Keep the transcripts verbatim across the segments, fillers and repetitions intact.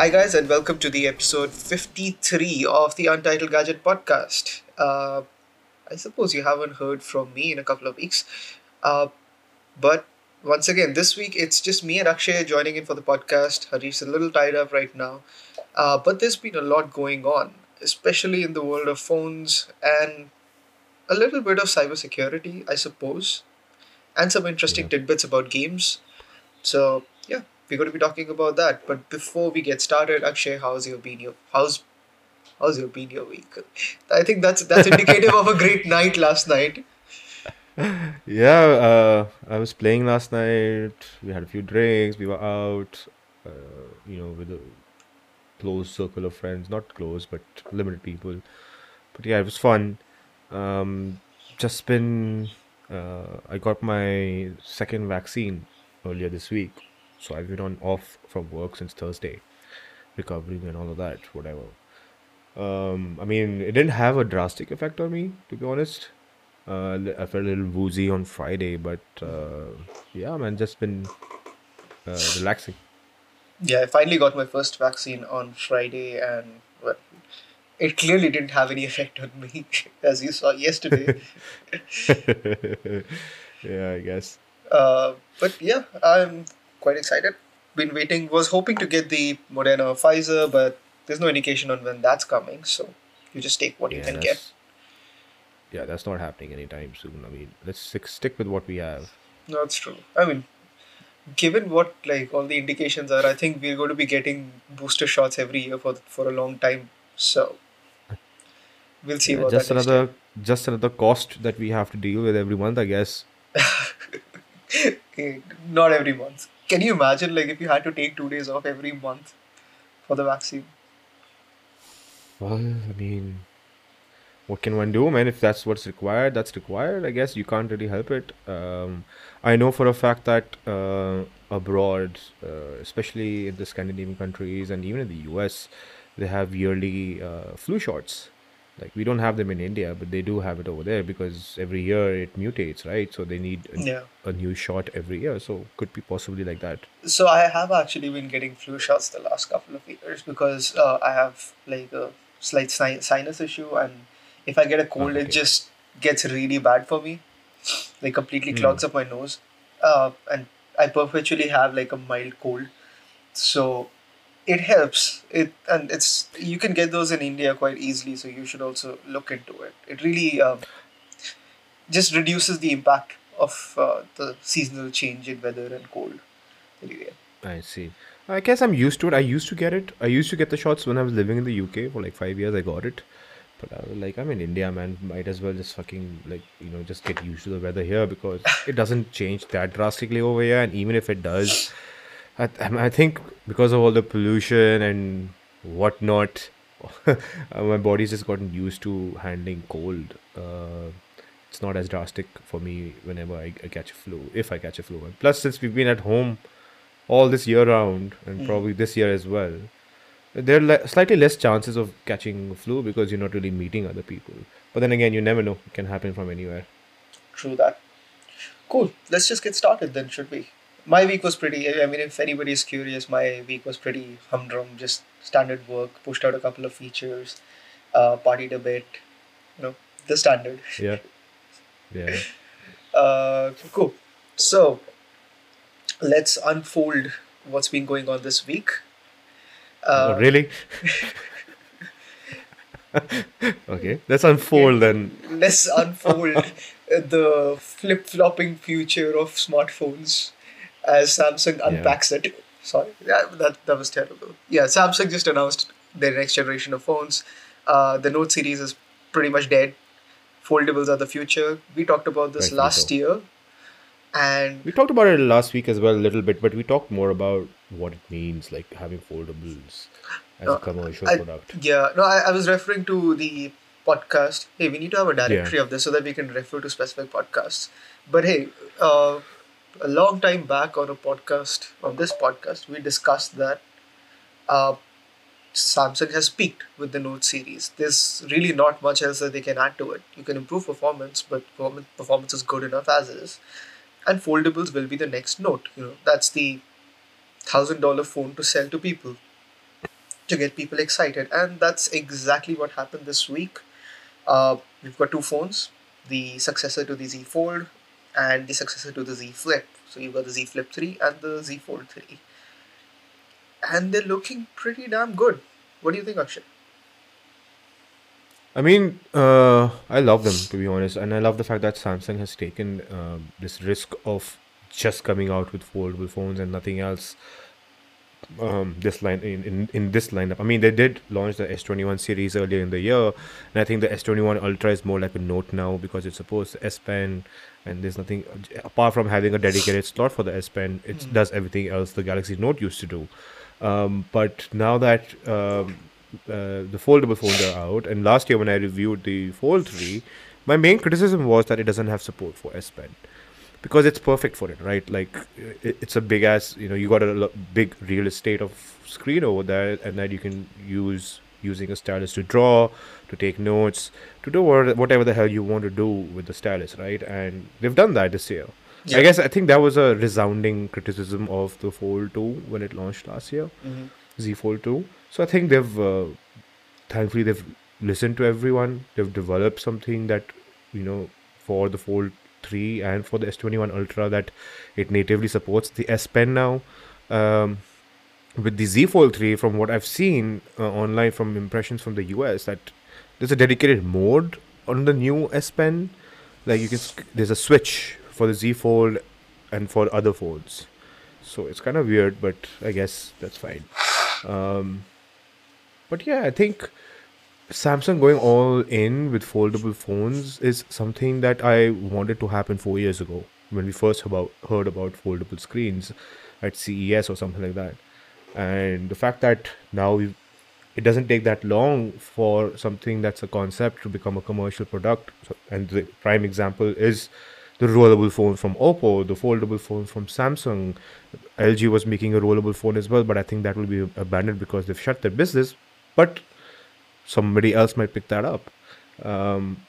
Hi, guys, and welcome to the episode fifty-three of the Untitled Gadget podcast. Uh, I suppose you haven't heard from me in a couple of weeks. Uh, but once again, this week it's just me and Akshay joining in for the podcast. Harish's a little tied up right now. Uh, but there's been a lot going on, especially in the world of phones and a little bit of cybersecurity, I suppose, and some interesting Yeah. tidbits about games. So, yeah, we're going to be talking about that. But before we get started, Akshay, how's your been your how's how's your been your week? I think that's that's indicative of a great night last night. Yeah, uh, I was playing last night. We had a few drinks. We were out, uh, you know, with a close circle of friends. Not close, but limited people. But yeah, it was fun. Um, just been, uh, I got my second vaccine earlier this week. So I've been on off from work since Thursday, recovering and all of that, whatever. Um, I mean, it didn't have a drastic effect on me, to be honest. Uh, li- I felt a little woozy on Friday, but uh, yeah, man, just been uh, relaxing. Yeah, I finally got my first vaccine on Friday, and well, it clearly didn't have any effect on me, as you saw yesterday. Yeah, I guess. Uh, but yeah, I'm quite excited. Been waiting, was hoping to get the Moderna or Pfizer, but there's no indication on when that's coming. So you just take what you Yeah, can get. that's yeah, that's not happening anytime soon. I mean, let's stick stick with what we have. No, that's true. I mean, given what like all the indications are, I think we're going to be getting booster shots every year for for a long time. So we'll see Yeah, about that just next year. another just another cost that we have to deal with every month, I guess. Okay, not every month. Can you imagine like if you had to take two days off every month for the vaccine? Well, I mean, what can one do, man? If that's what's required, that's required. I guess you can't really help it. Um, I know for a fact that uh, abroad, uh, especially in the Scandinavian countries and even in the U S, they have yearly uh, flu shots. Like we don't have them in India, but they do have it over there because every year it mutates, right? So they need Yeah. a, a new shot every year. So could be possibly like that. So I have actually been getting flu shots the last couple of years because uh, I have like a slight sin- sinus issue, and if I get a Ah, cold, it okay. just gets really bad for me. Like completely Hmm. clogs up my nose, uh, and I perpetually have like a mild cold. So it helps. It and it's you can get those in India quite easily. So you should also look into it. It really um, just reduces the impact of uh, the seasonal change in weather and cold. Anyway. I see. I guess I'm used to it. I used to get it. I used to get the shots when I was living in the U K for like five years. I got it. But I was like, I'm in India, man. Might as well just fucking, like, you know, just get used to the weather here because it doesn't change that drastically over here. And even if it does, I, I think because of all the pollution and whatnot, uh, my body's just gotten used to handling cold. Uh, it's not as drastic for me whenever I, I catch a flu, if I catch a flu. And plus, since we've been at home all this year round and Mm. probably this year as well, there are le- slightly less chances of catching flu because you're not really meeting other people. But then again, you never know; it can happen from anywhere. True that. Cool. Let's just get started then, should we? My week was pretty. I mean, if anybody's curious, my week was pretty humdrum. Just standard work. Pushed out a couple of features. Uh, partied a bit. You know, the standard. Yeah, yeah. Uh, cool. So let's unfold what's been going on this week. Oh, Uh, really? Okay, let's okay, unfold then. let's unfold the flip flopping future of smartphones as Samsung Yeah, unpacks it. Sorry, yeah, that that was terrible. Yeah, Samsung just announced their next generation of phones. Uh, the Note series is pretty much dead. Foldables are the future. We talked about this rightfully last so. year, and We talked about it last week as well, a little bit, but we talked more about what it means, like having foldables as a uh, commercial I product. yeah no, I, I was referring to the podcast. Hey, we need to have a Yeah, directory of this so that we can refer to specific podcasts. But hey, uh, a long time back on a podcast on this podcast, we discussed that uh, Samsung has peaked with the Note series. There's really not much else that they can add to it. You can improve performance, but performance performance is good enough as is. And foldables will be the next Note. You know, that's the thousand dollar phone to sell to people. to get people excited. And that's exactly what happened this week. Uh, we've got two phones, the successor to the Z Fold and the successor to the Z Flip. So you've got the Z Flip three and the Z Fold three. And they're looking pretty damn good. What do you think, Akshay? I mean, uh, I love them to be honest, and I love the fact that Samsung has taken um, this risk of just coming out with foldable phones and nothing else. Um, this line in, in in this lineup. I mean, they did launch the S twenty-one series earlier in the year, and I think the S twenty-one Ultra is more like a Note now because it's supposed to S Pen, and there's nothing apart from having a dedicated slot for the S Pen. It Hmm. does everything else the Galaxy Note used to do. Um, but now that um, uh, the foldable phones are out, and last year when I reviewed the Fold three, my main criticism was that it doesn't have support for S Pen because it's perfect for it, right? Like it, it's a big ass, you know, you got a lo- big real estate of screen over there, and that you can use using a stylus to draw, to take notes, to do wha- whatever the hell you want to do with the stylus, right? And they've done that this year. I Yeah. guess I think that was a resounding criticism of the Fold two when it launched last year, Hmm. Z Fold two. So I think they've, uh, thankfully, they've listened to everyone. They've developed something that, you know, for the Fold three and for the S twenty-one Ultra that it natively supports the S Pen now. Um, with the Z Fold three, from what I've seen uh, online from impressions from the U S, that there's a dedicated mode on the new S Pen. Like you can, sc- there's a switch for the Z Fold and for other folds. So it's kind of weird, but I guess that's fine. Um, but yeah, I think Samsung going all in with foldable phones is something that I wanted to happen four years ago when we first about heard about foldable screens at C E S or something like that. And the fact that now we it doesn't take that long for something that's a concept to become a commercial product. So, and the prime example is the rollable phone from Oppo, the foldable phone from Samsung. L G was making a rollable phone as well, but I think that will be abandoned because they've shut their business. But somebody else might pick that up. Um,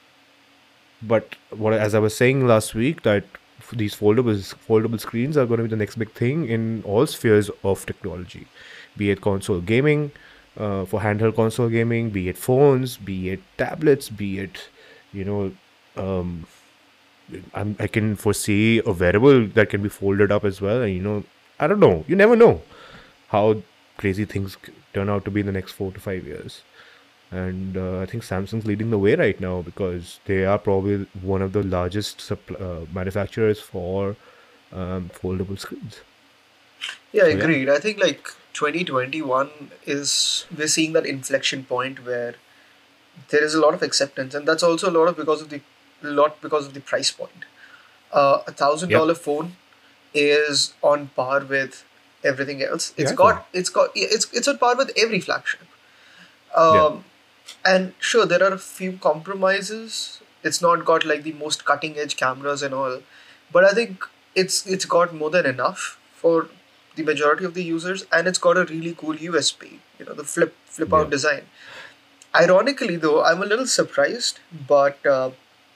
but what, as I was saying last week, that f- these foldable foldable screens are going to be the next big thing in all spheres of technology, be it console gaming, uh, for handheld console gaming, be it phones, be it tablets, be it, you know, um, I'm, I can foresee a wearable that can be folded up as well. And you know, I don't know. You never know how crazy things c- turn out to be in the next four to five years. And uh, I think Samsung's leading the way right now because they are probably one of the largest suppl- uh, manufacturers for um, foldable screens. Yeah, So yeah, agreed. I think like twenty twenty-one is we're seeing that inflection point where there is a lot of acceptance, and that's also a lot of because of the lot because of the price point. Uh, a thousand yep, dollar phone is on par with everything else. the It's iPhone. got it's got it's it's on par with every flagship. Yeah, Um, and sure, there are a few compromises. It's not got like the most cutting edge cameras and all, but I think it's it's got more than enough for the majority of the users, and it's got a really cool U S P. You know, the flip flip yeah. out design. Ironically, though, I'm a little surprised, but uh,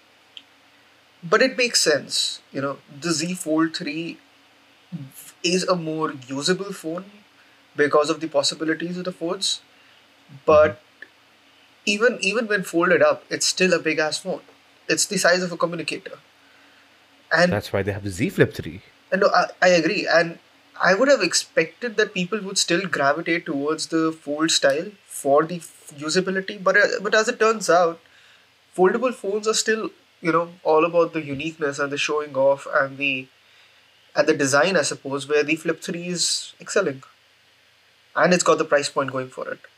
but it makes sense. You know, the Z Fold three is a more usable phone because of the possibilities it affords. hmm But even even when folded up, it's still a big ass phone. It's the size of a communicator. And That's why they have the Z Flip three. and no, I, I agree. And I would have expected that people would still gravitate towards the fold style for the f- usability. But uh, but as it turns out, foldable phones are still, you know, all about the uniqueness and the showing off and the and the design, I suppose, where the Flip three is excelling, and it's got the price point going for it.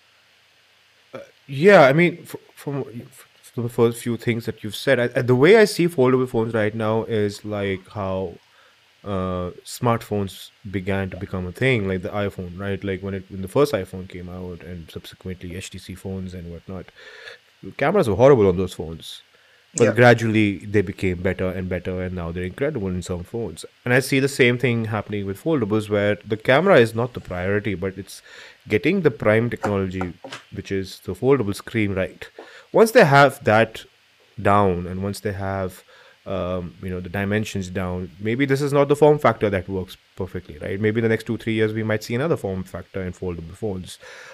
Yeah, I mean, f- from f- from the first few things that you've said, I, I- the way I see foldable phones right now is like how uh, smartphones began to become a thing, like the iPhone, right? Like when it when the first iPhone came out, and subsequently H T C phones and whatnot. Cameras were horrible on those phones, but Yeah. gradually they became better and better, and now they're incredible in some phones. And I see the same thing happening with foldables, where the camera is not the priority, but it's getting the prime technology, which is the foldable screen, right. Once they have that down, and once they have um, you know the dimensions down, maybe this is not the form factor that works perfectly, right? Maybe in the next two three years we might see another form factor in foldable phones.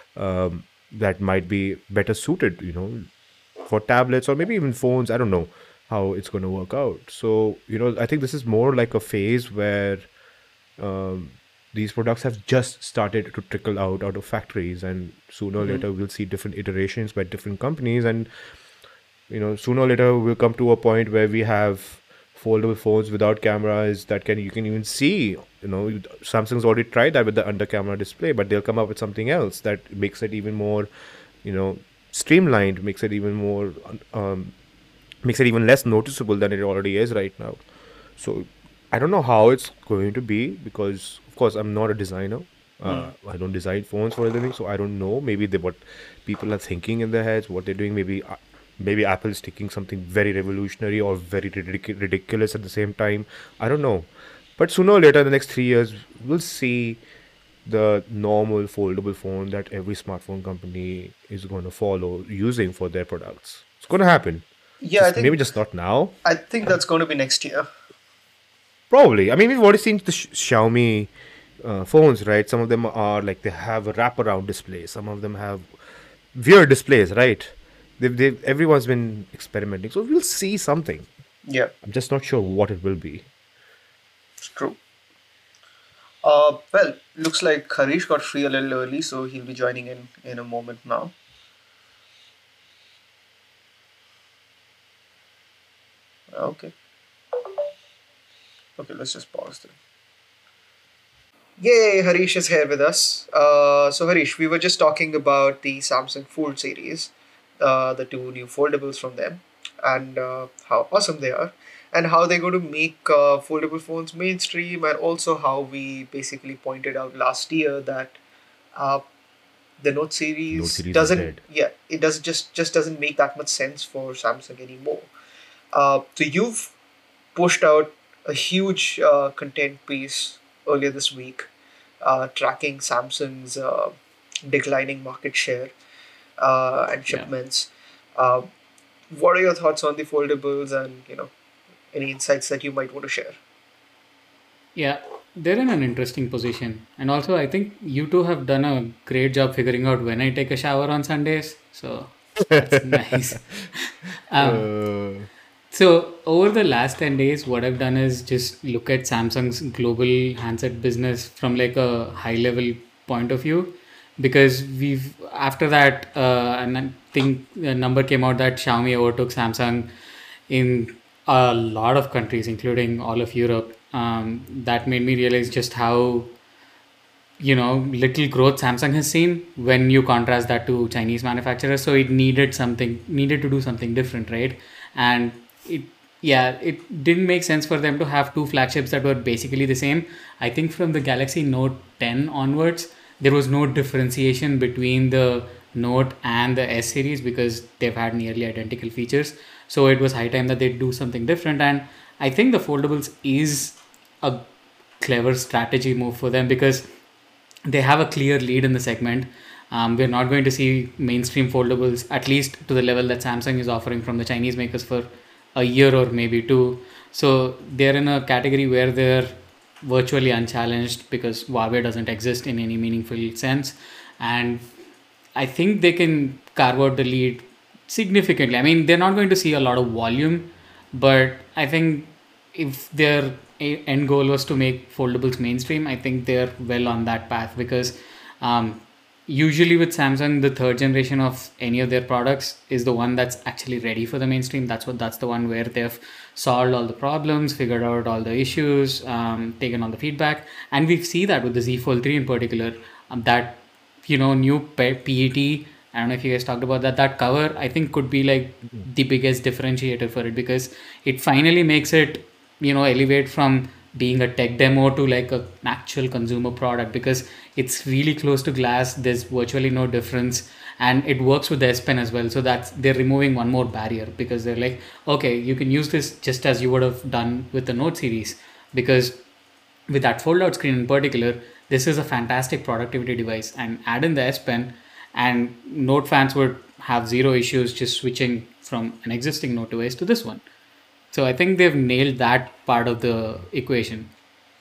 um, that might be better suited, you know, for tablets or maybe even phones. I don't know how it's going to work out. So, you know, I think this is more like a phase where um, these products have just started to trickle out out of factories, and sooner or Hmm. later we'll see different iterations by different companies, and you know, sooner or later we'll come to a point where we have foldable phones without cameras that can you can even see. You know, Samsung's already tried that with the under camera display, but they'll come up with something else that makes it even more, you know, streamlined, makes it even more um, makes it even less noticeable than it already is right now. So I don't know how it's going to be because, of course, I'm not a designer. Uh, Hmm. I don't design phones for a living, so I don't know. Maybe they, what people are thinking in their heads, what they're doing. Maybe uh, maybe Apple is taking something very revolutionary or very ridic- ridiculous at the same time. I don't know. But sooner or later, in the next three years, we'll see the normal foldable phone that every smartphone company is going to follow using for their products. It's going to happen. Yeah, I Just maybe think just not now. I think that's going to be next year. Probably. I mean, we've already seen the Sh- Xiaomi uh, phones, right? Some of them are like they have a wraparound display. Some of them have weird displays, right? They've, they've everyone's been experimenting, so we'll see something. Yeah, I'm just not sure what it will be. it's true. Uh, well, looks like Harish got free a little early, so he'll be joining in in a moment now. Okay, okay, let's just pause there. Yay, Harish is here with us. Uh, so Harish, we were just talking about the Samsung Fold series, uh, the two new foldables from them, and uh, how awesome they are, and how they're going to make uh, foldable phones mainstream, and also how we basically pointed out last year that uh, the Note Note series series is doesn't, dead. yeah, it does just just doesn't make that much sense for Samsung anymore. Uh, so you've pushed out a huge uh, content piece earlier this week, uh, tracking Samsung's uh, declining market share uh, and Yeah. shipments. Uh, what are your thoughts on the foldables, and you know any insights that you might want to share? Yeah. They're in an interesting position. And also, I think you two have done a great job figuring out when I take a shower on Sundays. So that's nice. Um, uh, so, over the last ten days, what I've done is just look at Samsung's global handset business from like a high level point of view. Because we've, after that, uh, and I think a number came out that Xiaomi overtook Samsung in a lot of countries, including all of Europe. Um, that made me realize just how you know little growth Samsung has seen when you contrast that to Chinese manufacturers. So it needed something, needed to do something different, right? And it, yeah, it didn't make sense for them to have two flagships that were basically the same. I think from the Galaxy Note ten onwards, there was no differentiation between the Note and the S series because they've had nearly identical features. So it was high time that they do something different. And I think the foldables is a clever strategy move for them because they have a clear lead in the segment. Um, we're not going to see mainstream foldables, at least to the level that Samsung is offering from the Chinese makers, for a year or maybe two. So they're in a category where they're virtually unchallenged because Huawei doesn't exist in any meaningful sense. And I think they can carve out the lead significantly. I mean, they're not going to see a lot of volume, but I think if their a- end goal was to make foldables mainstream, I think they're well on that path because um, usually with Samsung, the third generation of any of their products is the one that's actually ready for the mainstream. That's what that's the one where they've solved all the problems, figured out all the issues, um, taken all the feedback, and we see that with the Z Fold three in particular. Um, that you know new pe- P E T. I don't know if you guys talked about that. That cover I think could be like the biggest differentiator for it because it finally makes it you know elevate from being a tech demo to like a, an actual consumer product because it's really close to glass. There's virtually no difference, and it works with the S Pen as well. So that's they're removing one more barrier because they're like, okay, you can use this just as you would have done with the Note series because with that fold out screen in particular, this is a fantastic productivity device. And add in the S Pen, and Note fans would have zero issues just switching from an existing Note device to this one. So I think they've nailed that part of the equation.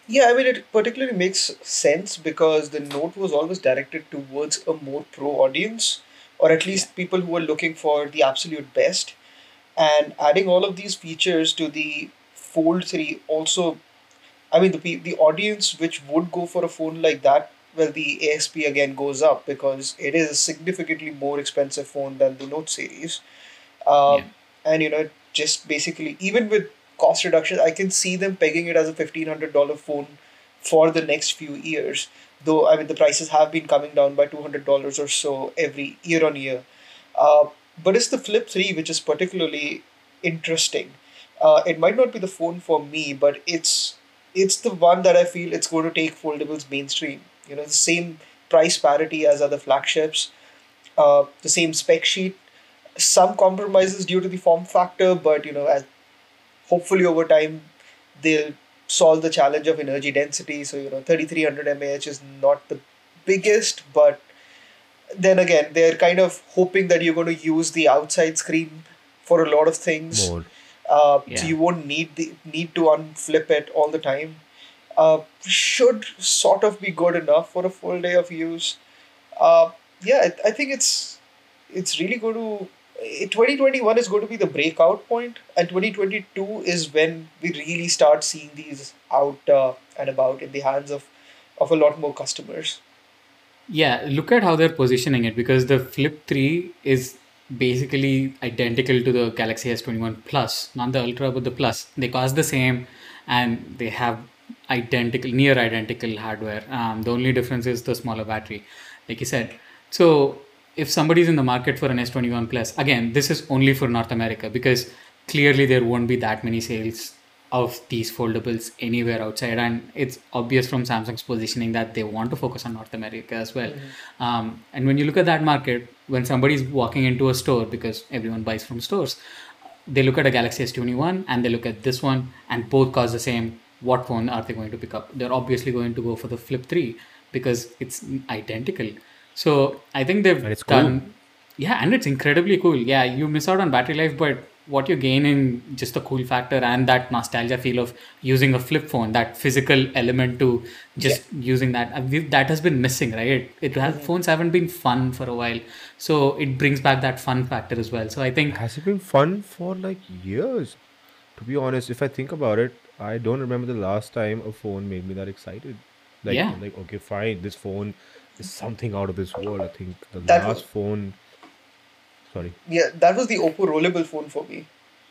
Yeah, I mean, it particularly makes sense because the Note was always directed towards a more pro audience, or at Yeah. least people who are looking for the absolute best. And adding all of these features to the Fold three also, I mean, the pe- the audience which would go for a phone like that, well, the A S P again goes up because it is a significantly more expensive phone than the Note series. Uh, Yeah. and you know, just basically, even with cost reduction, I can see them pegging it as a fifteen hundred dollar phone for the next few years. Though I mean, the prices have been coming down by two hundred dollars or so every year on year. Uh, but it's the Flip three which is particularly interesting. Uh, it might not be the phone for me, but it's it's the one that I feel it's going to take foldables mainstream. You know, the same price parity as other flagships, uh, the same spec sheet, some compromises due to the form factor, but you know, as hopefully over time they'll solve the challenge of energy density. So you know, thirty-three hundred mAh is not the biggest, but then again, they're kind of hoping that you're going to use the outside screen for a lot of things, More. uh, so Yeah. you won't need the need to unflip it all the time. Uh, should sort of be good enough for a full day of use. Uh, yeah, I, I think it's it's really going to. eh, twenty twenty-one is going to be the breakout point, and twenty twenty-two is when we really start seeing these out uh, and about in the hands of of a lot more customers. Yeah, look at how they're positioning it because the Flip three is basically identical to the Galaxy S twenty-one Plus, not the Ultra, but the Plus. They cost the same and they have identical, near identical hardware. Um, the only difference is the smaller battery, like you said. So if somebody's in the market for an S twenty-one Plus, again, this is only for North America because clearly there won't be that many sales of these foldables anywhere outside, and it's obvious from Samsung's positioning that they want to focus on North America as well. Mhm. Um, and when you look at that market, when somebody's walking into a store, because everyone buys from stores, they look at a Galaxy S twenty-one and they look at this one, and both cost the same. What phone are they going to pick up? They're obviously going to go for the Flip three because it's identical. So I think they've And it's cool. done, yeah, and it's incredibly cool. Yeah, you miss out on battery life, but what you gain in just the cool factor and that nostalgia feel of using a flip phone, that physical element to Yeah. just using that, uh, we- that has been missing, right? It has, Mhm. phones haven't been fun for a while, so it brings back that fun factor as well. So I think, Has it been fun for like years? To be honest, if I think about it, I don't remember the last time a phone made me that excited. Like, yeah, I'm like, okay, fine, this phone is something out of this world. I think the That was last phone, sorry, yeah, that was the Oppo rollable phone for me.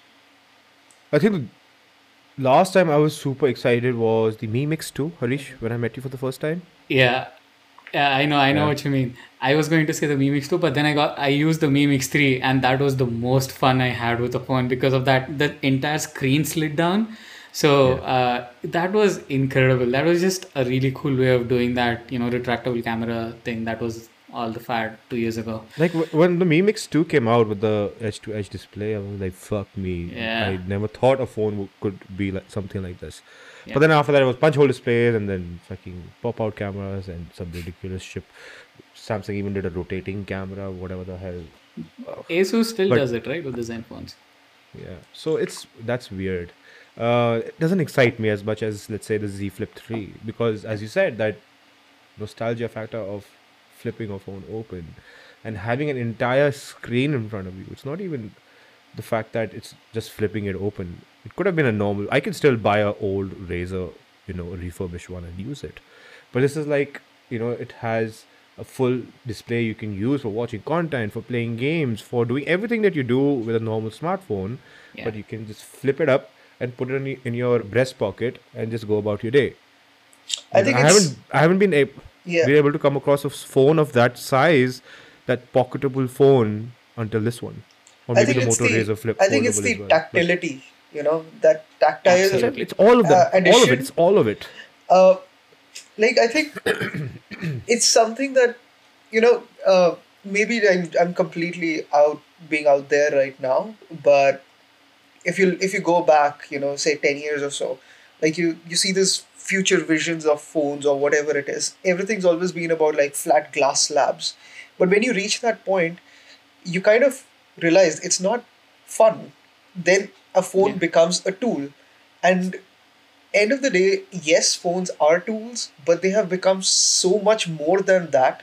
I think the last time I was super excited was the Mi Mix two, Harish, when I met you for the first time. yeah. Yeah, I know, I know Yeah. what you mean. I was going to say the Mi Mix two, but then I got I used the Mi Mix three, and that was the most fun I had with the phone because of that. The entire screen slid down, so Yeah. uh, that was incredible. That was just a really cool way of doing that. You know, retractable camera thing. That was all the fad two years ago. Like w- when the Mi Mix two came out with the edge to edge display, I was like, fuck me. I Yeah, never thought a phone w- could be like something like this. But yep. then after that, it was punch hole displays and then fucking pop out cameras and some ridiculous shit. Samsung even did a rotating camera, whatever the hell. Ugh. Asus still But does it, right, with the Zen phones. yeah, so it's that's weird. Uh, it doesn't excite me as much as let's say the Z Flip three because, as you said, that nostalgia factor of flipping a phone open and having an entire screen in front of you. It's not even the fact that it's just flipping it open. It could have been a normal. I can still buy a old Razor, you know, a refurbished one and use it. But this is like, you know, it has a full display you can use for watching content, for playing games, for doing everything that you do with a normal smartphone. Yeah, But you can just flip it up and put it in, y- in your breast pocket and just go about your day. I You know, think I it's haven't I haven't been able yeah. been able to come across a s- phone of that size, that pocketable phone until this one, or I maybe think the it's Moto the Razr Flip I think it's foldable as the well. But tactility. You know, that tactile exactly, absolutely. it's all of uh, them, all of it. addition. It's all of it. Uh, like I think it's something that you know. Uh, maybe I'm I'm completely out being out there right now, but if you if you go back, you know, say ten years or so, like you you see this future visions of phones or whatever it is. Everything's always been about like flat glass slabs, but when you reach that point, you kind of realize it's not fun. Then a phone Yeah, becomes a tool, and end of the day, yes, phones are tools, but they have become so much more than that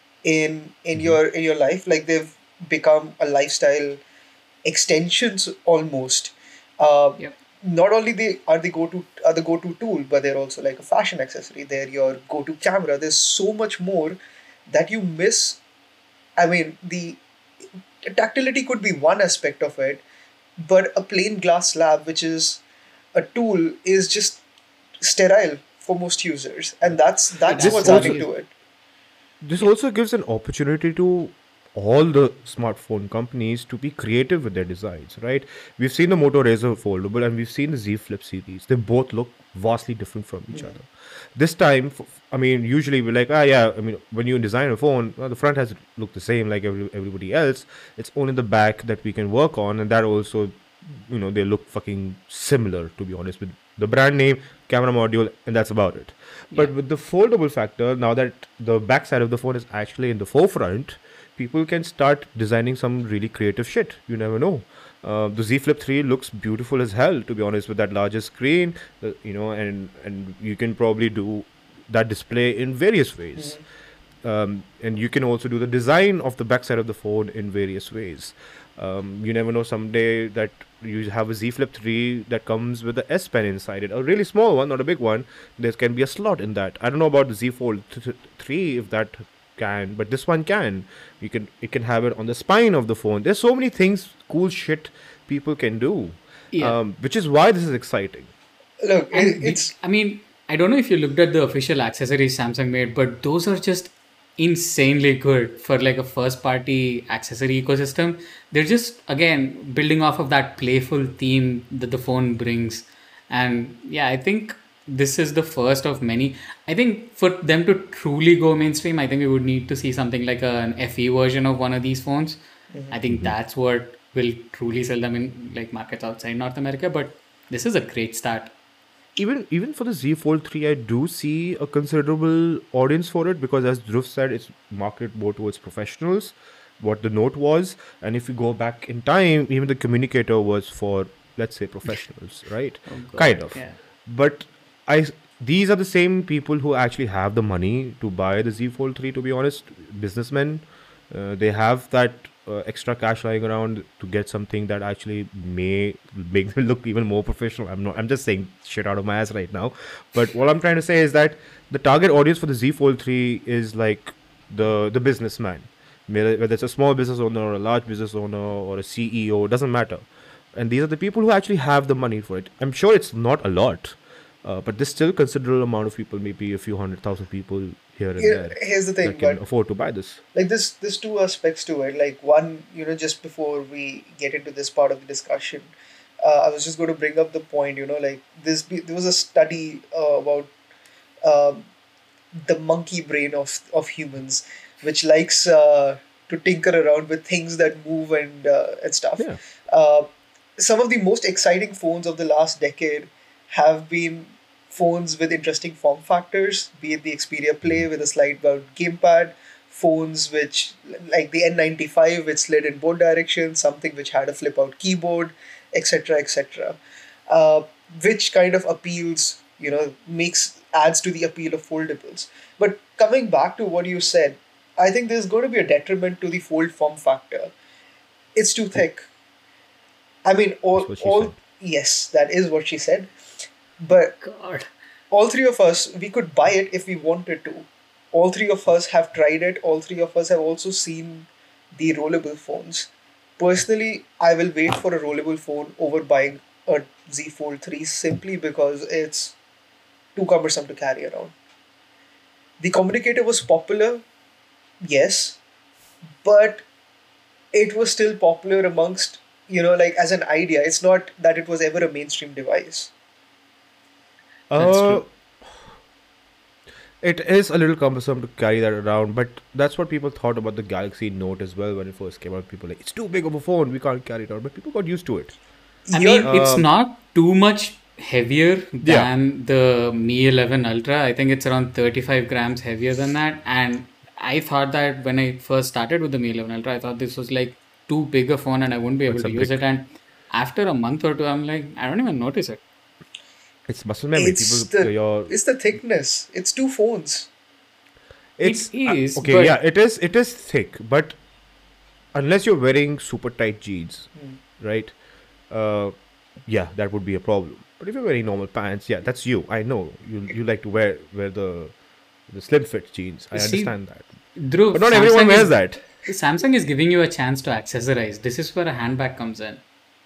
in in Hmm. your in your life. Like they've become a lifestyle extensions almost. Uh, Yep. Not only they are the go-to are the go-to tool, but they're also like a fashion accessory. They're your go-to camera. There's so much more that you miss. I mean, the tactility could be one aspect of it, but a plain glass slab, which is a tool, is just sterile for most users, and that's It that's This what's also adding absolutely is. to it. this Yep. also gives an opportunity to all the smartphone companies to be creative with their designs, right? We've seen the Moto Razr foldable and we've seen the Z Flip series. They both look vastly different from each other. This time, f- I mean, usually we're like, ah, yeah, I mean, when you design a phone, well, the front has to look the same like every, everybody else. It's only the back that we can work on, and that also, you know, they look fucking similar, to be honest, with the brand name, camera module, and that's about it. But Yeah. with the foldable factor, now that the backside of the phone is actually in the forefront, people can start designing some really creative shit. You never know. Uh, the Z Flip three looks beautiful as hell, to be honest, with that larger screen, uh, you know, and and you can probably do that display in various ways. Mhm. Um, and you can also do the design of the backside of the phone in various ways. Um, you never know, someday that you have a Z Flip three that comes with a S Pen inside it, a really small one, not a big one. There can be a slot in that. I don't know about the Z Fold th- th- three if that can, but this one can. You can it can have it on the spine of the phone. There's so many things, cool shit people can do, Yeah. um, which is why this is exciting. Look, it, And we, it's I mean, I don't know if you looked at the official accessories Samsung made, but those are just insanely good for like a first party accessory ecosystem. They're just, again, building off of that playful theme that the phone brings. And yeah, I think this is the first of many. I think for them to truly go mainstream, I think we would need to see something like an F E version of one of these phones. I think that's what will truly sell them in like markets outside North America. But this is a great start. even even for the Z Fold three, I do see a considerable audience for it because, as Dhruv said, it's marketed more towards professionals. What the Note was, and if you go back in time, even the communicator was for, let's say, professionals, right? Oh Kind God, of. yeah. But I these are the same people who actually have the money to buy the Z Fold three. To be honest, businessmen, uh, they have that uh, extra cash lying around to get something that actually may make them look even more professional. I'm not. I'm just saying shit out of my ass right now. But what I'm trying to say is that the target audience for the Z Fold three is like the the businessman, whether whether it's a small business owner or a large business owner or a C E O, doesn't matter. And these are the people who actually have the money for it. I'm sure it's not a lot, uh, but there's still considerable amount of people, maybe a few hundred thousand people here and here, there, here's the thing, that can but afford to buy this. like this there's two aspects to it. Like one, you know, just before we get into this part of the discussion, uh, I was just going to bring up the point, you know, like this be, there was a study uh, about um, the monkey brain of of humans, which likes uh, to tinker around with things that move and uh, and stuff. Yeah. Uh, some of the most exciting phones of the last decade have been phones with interesting form factors, be it the Xperia Play with a slide mount gamepad, phones which like the N ninety-five which slid in both directions, something which had a flip out keyboard, et cetera et cetera. Uh, which kind of appeals, you know, makes adds to the appeal of foldables. But coming back to what you said, I think there's going to be a detriment to the fold form factor. It's too thick. I mean, That's all, what she all, said. yes, that is what she said. But God. all three of us, we could buy it if we wanted to. All three of us have tried it. All three of us have also seen the rollable phones. Personally, I will wait for a rollable phone over buying a Z Fold three simply because it's too cumbersome to carry around. The communicator was popular, yes, but it was still popular amongst, you know, like as an idea. It's not that it was ever a mainstream device. That's Uh, true. it is a little cumbersome to carry that around, but that's what people thought about the Galaxy Note as well when it first came out. People were like, it's too big of a phone, we can't carry it around. But people got used to it. I You're mean, it's Um, not too much heavier yeah, than the Mi eleven Ultra. I think it's around thirty-five grams heavier than that. And I thought that when I first started with the Mi eleven Ultra, I thought this was like too big a phone and I wouldn't be able it's a to use it. brick. And after a month or two, I'm like, I don't even notice it. It's muscle memory. It's People, the your it's the thickness. It's two phones. It it's uh, is, okay. Yeah, but it is. It is thick, but unless you're wearing super tight jeans, Hmm. right? Uh, yeah, that would be a problem. But if you're wearing normal pants, yeah, that's you. I know you. You like to wear wear the the slim fit jeans. I see, understand that, Dhruv, but not everyone Samsung wears is that. Samsung is giving you a chance to accessorize. This is where a handbag comes in.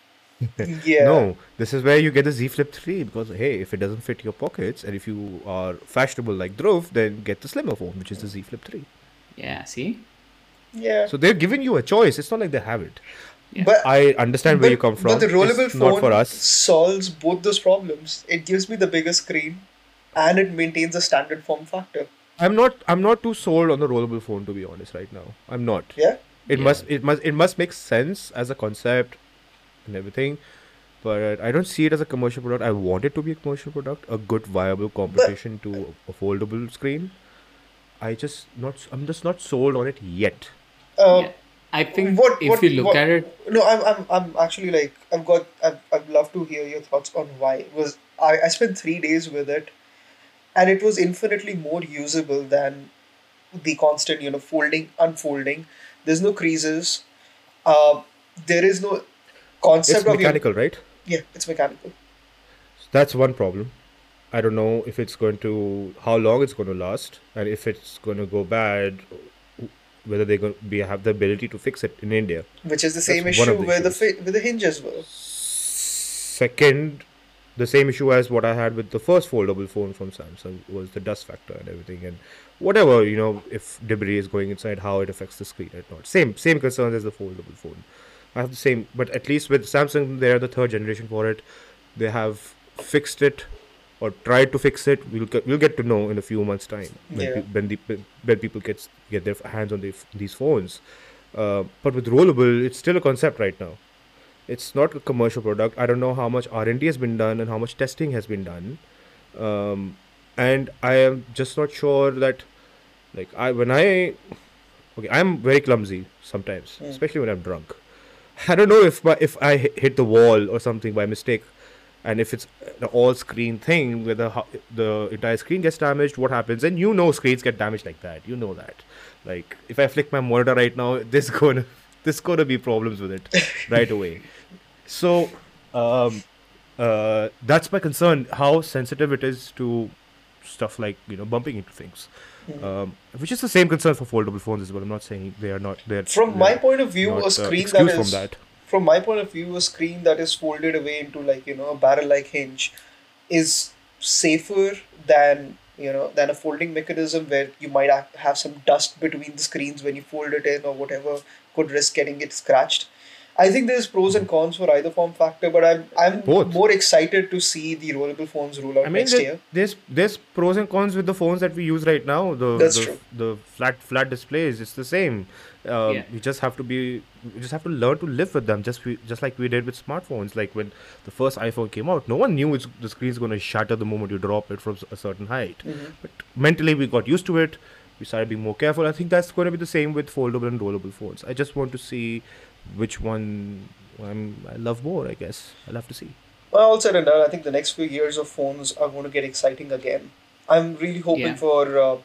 Yeah. No, this is where you get the Z Flip three because hey, if it doesn't fit your pockets and if you are fashionable like Dhruv, then get the slimmer phone, which is the Z Flip three. Yeah, see? Yeah. So they're giving you a choice. It's not like they have it. Yeah. But I understand where you but come but the from. rollable It's not for phone us. solves both those problems. It gives me the bigger screen, and it maintains a standard form factor. I'm not. I'm not too sold on the rollable phone to be honest. Right now, I'm not. Yeah. It Yeah. must. It must. It must make sense as a concept and everything. But I don't see it as a commercial product. I want it to be a commercial product, a good viable competition to a foldable screen. I just not. I'm just not sold on it yet. Uh, Yeah. I think what if what you look what? at it, No, I'm I'm I'm actually like I've got I've, I'd love to hear your thoughts on why. It was I I spent three days with it, and it was infinitely more usable than the constant you know folding unfolding. There's no creases. Uh, there is no It's concept of you. mechanical, right? Yeah, it's mechanical. That's one problem. I don't know if it's going to how long it's going to last, and if it's going to go bad, whether they're going to be have the ability to fix it in India. Which is the That's same one issue of the where the issues. fi- with the hinges were. Second, the same issue as what I had with the first foldable phone from Samsung was the dust factor and everything, and whatever you know, if debris is going inside, how it affects the screen and not. Same same concerns as the foldable phone. I have the same, but at least with Samsung, they are the third generation for it. They have fixed it or tried to fix it. We'll get, we'll get to know in a few months' time when Yeah. pe- when, the, when people get get their hands on the, these phones. Uh, but with rollable, it's still a concept right now. It's not a commercial product. I don't know how much R and D has been done and how much testing has been done, um, and I am just not sure that like I when I okay I'm very clumsy sometimes, Mm. especially when I'm drunk. I don't know if my, if I hi- hit the wall or something by mistake, and if it's the all screen thing where the ho- the entire screen gets damaged, what happens? And you know screens get damaged like that. You know that. Like if I flick my monitor right now, there's gonna there's gonna be problems with it right away. So um, uh, that's my concern. How sensitive it is to stuff like you know bumping into things, Mhm. um, which is the same concern for foldable phones as well. I'm not saying they are not. They're From my they're point of view, not a uh, screen that excused from is that. from my point of view, a screen that is folded away into like you know a barrel-like hinge is safer than you know than a folding mechanism where you might ha- have some dust between the screens when you fold it in or whatever could risk getting it scratched. I think there's pros and cons for either form factor, but I'm I'm Both. more excited to see the rollable phones roll out I mean, next there, year. there's there's pros and cons with the phones that we use right now. The That's the true. the flat flat displays, it's the same. Um, yeah, we just have to be, we just have to learn to live with them. Just we, just like we did with smartphones. Like when the first iPhone came out, no one knew it's, the screen's going to shatter the moment you drop it from s- a certain height. Mhm. But mentally, we got used to it. We started being more careful. I think that's going to be the same with foldable and rollable phones. I just want to see which one I'm, I love more. I guess I'll have to see. Well, all said and done, I think the next few years of phones are going to get exciting again. I'm really hoping yeah. for uh,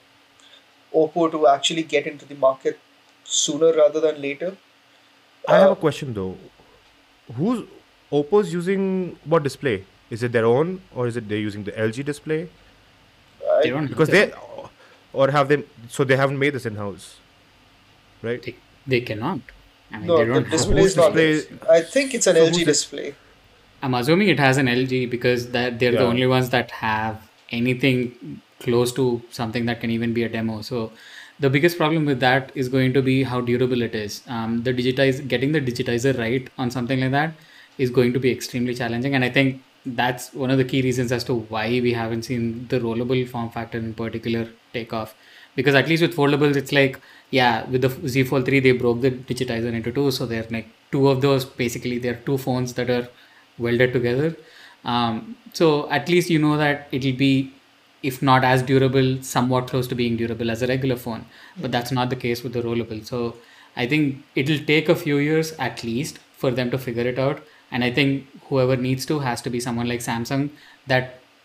Oppo to actually get into the market sooner rather than later. I have Uh, a question though. Who's Oppo's using what display? Is it their own or is it they're using the L G display? They I, don't Because have they or have they so they haven't made this in house, right? They, they cannot. I mean, no, they the don't have So display whose is not. display? I think it's an So L G who's this? display. I'm assuming it has an L G because that they're the Yeah. only ones that have anything close to something that can even be a demo. So the biggest problem with that is going to be how durable it is. Um, the digitize getting the digitizer right on something like that is going to be extremely challenging, and I think that's one of the key reasons as to why we haven't seen the rollable form factor in particular take off. Because at least with foldables, it's like yeah, with the Z Fold three, they broke the digitizer into two, so they're like two of those. Basically, they're two phones that are welded together. Um, so at least you know that it'll be, if not as durable, somewhat close to being durable as a regular phone. But that's not the case with the rollable. So I think it'll take a few years at least for them to figure it out. And I think whoever needs to has to be someone like Samsung that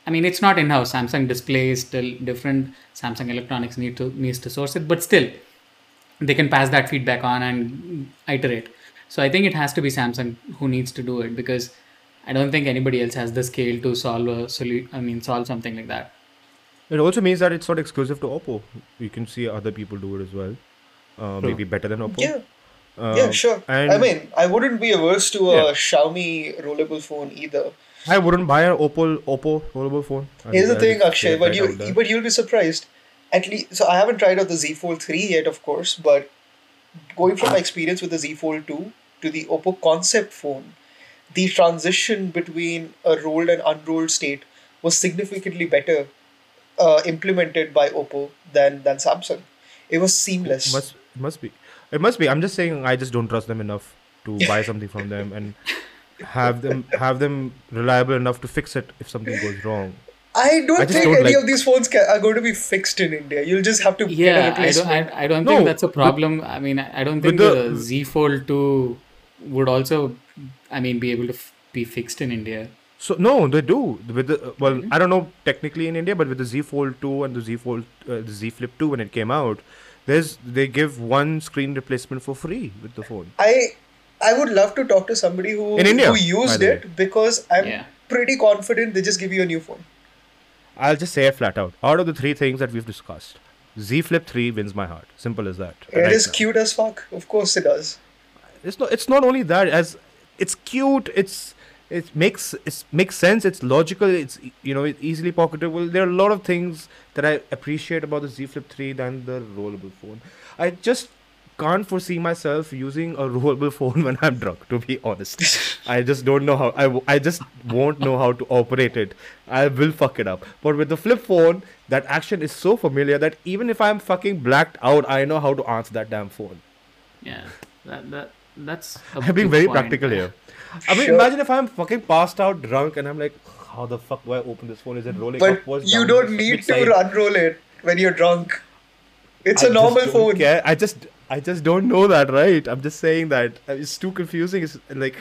I mean, it's not in-house. Samsung display is still different. Samsung Electronics need to needs to source it, but still, they can pass that feedback on and iterate. So I think it has to be Samsung who needs to do it because I don't think anybody else has the scale to solve a solu- I mean, solve something like that. It also means that it's not exclusive to Oppo. You can see other people do it as well. Uh, True. maybe better than Oppo. Yeah, Uh, yeah, sure. And I mean, I wouldn't be averse to a Yeah. Xiaomi rollable phone either. I wouldn't buy an Oppo Oppo rollable phone. I'll- Here's the I'll thing, just Akshay, say it but right you out there. but you'll be surprised. At least, so I haven't tried out the Z Fold three yet, of course, but going from my experience with the Z Fold two to the Oppo concept phone, the transition between a rolled and unrolled state was significantly better uh, implemented by Oppo than than Samsung. It was seamless. Must must be. It must be. I'm just saying. I just don't trust them enough to buy something from them and have them have them reliable enough to fix it if something goes wrong. I don't I just think don't any like- of these phones ca- are going to be fixed in India. You'll just have to get a Yeah, I don't. replacement. I, I don't No, think that's a with- problem. I mean, I I don't with think the, the- Z Fold two would also, I mean, be able to f- be fixed in India. So no, they do. With the uh, well, Mm-hmm. I don't know technically in India, but with the Z Fold two and the Z Fold, uh, the Z Flip two when it came out, there's they give one screen replacement for free with the phone. I I would love to talk to somebody who In India, who by used the it because I'm Yeah. pretty confident they just give you a new phone. I'll just say it flat out. Out of the three things that we've discussed, Z Flip three wins my heart. Simple as that. It right is now. cute as fuck. Of course it does. It's not. It's not only that. As it's cute. It's it makes it makes sense. It's logical. It's e- you know it's easily pocketable. There are a lot of things that I appreciate about the Z Flip three than the rollable phone. I just can't foresee myself using a rollable phone when I'm drunk. To be honest, I just don't know how. I, w- I just won't know how to operate it. I will fuck it up. But with the flip phone, that action is so familiar that even if I'm fucking blacked out, I know how to answer that damn phone. Yeah, that that that's. A I'm being good very point. practical here. I mean, Sure. imagine if I'm fucking passed out drunk and I'm like, how the fuck do I open this phone? Is it rolling But upwards? you downwards, don't need which to side? unroll it when you're drunk. It's I a normal just don't phone. care. I just, I just don't know that, right? I'm just saying that Uh, it's too confusing. It's like,